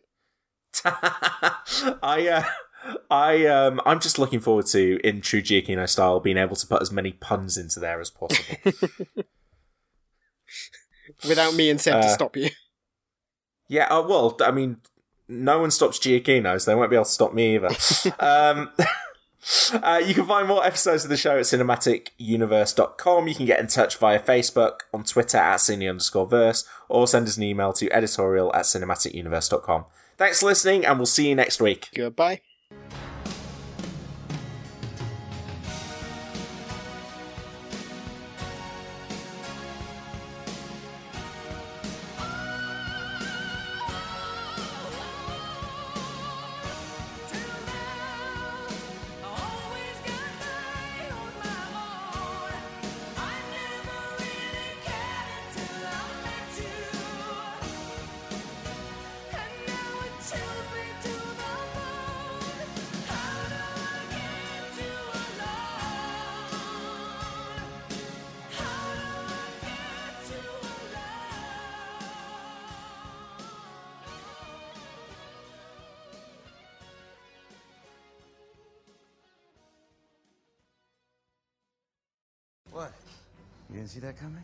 I... Uh, I um I'm just looking forward to, in true Giacchino style, being able to put as many puns into there as possible. Without me and Seb uh, to stop you. Yeah, uh, well, I mean, no one stops Giacchino, so they won't be able to stop me either. um, uh, you can find more episodes of the show at cinematic universe dot com. You can get in touch via Facebook, on Twitter at cine underscore verse, or send us an email to editorial at cinematic universe dot com. Thanks for listening, and we'll see you next week. Goodbye. What? You didn't see that coming?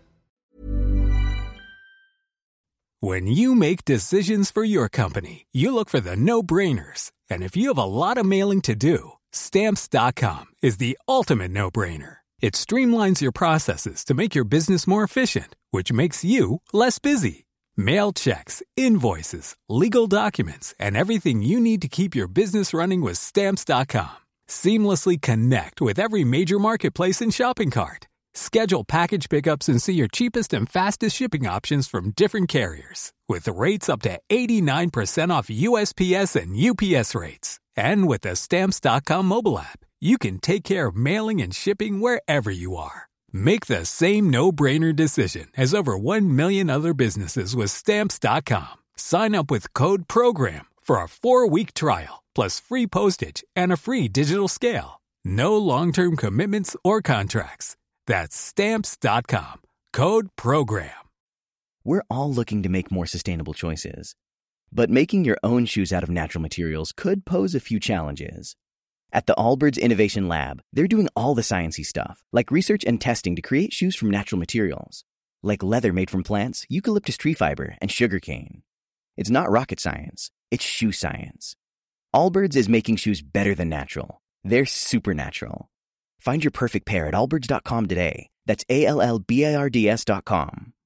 When you make decisions for your company, you look for the no-brainers. And if you have a lot of mailing to do, Stamps dot com is the ultimate no-brainer. It streamlines your processes to make your business more efficient, which makes you less busy. Mail checks, invoices, legal documents, and everything you need to keep your business running with Stamps dot com. Seamlessly connect with every major marketplace and shopping cart. Schedule package pickups and see your cheapest and fastest shipping options from different carriers. With rates up to eighty-nine percent off U S P S and U P S rates. And with the Stamps dot com mobile app, you can take care of mailing and shipping wherever you are. Make the same no-brainer decision as over one million other businesses with Stamps dot com. Sign up with code PROGRAM for a four-week trial, plus free postage and a free digital scale. No long-term commitments or contracts. That's Stamps dot com. Code PROGRAM. We're all looking to make more sustainable choices. But making your own shoes out of natural materials could pose a few challenges. At the Allbirds Innovation Lab, they're doing all the sciencey stuff, like research and testing to create shoes from natural materials. Like leather made from plants, eucalyptus tree fiber, and sugarcane. It's not rocket science, it's shoe science. Allbirds is making shoes better than natural. They're supernatural. Find your perfect pair at allbirds dot com today That's A L L B A R D S dot com.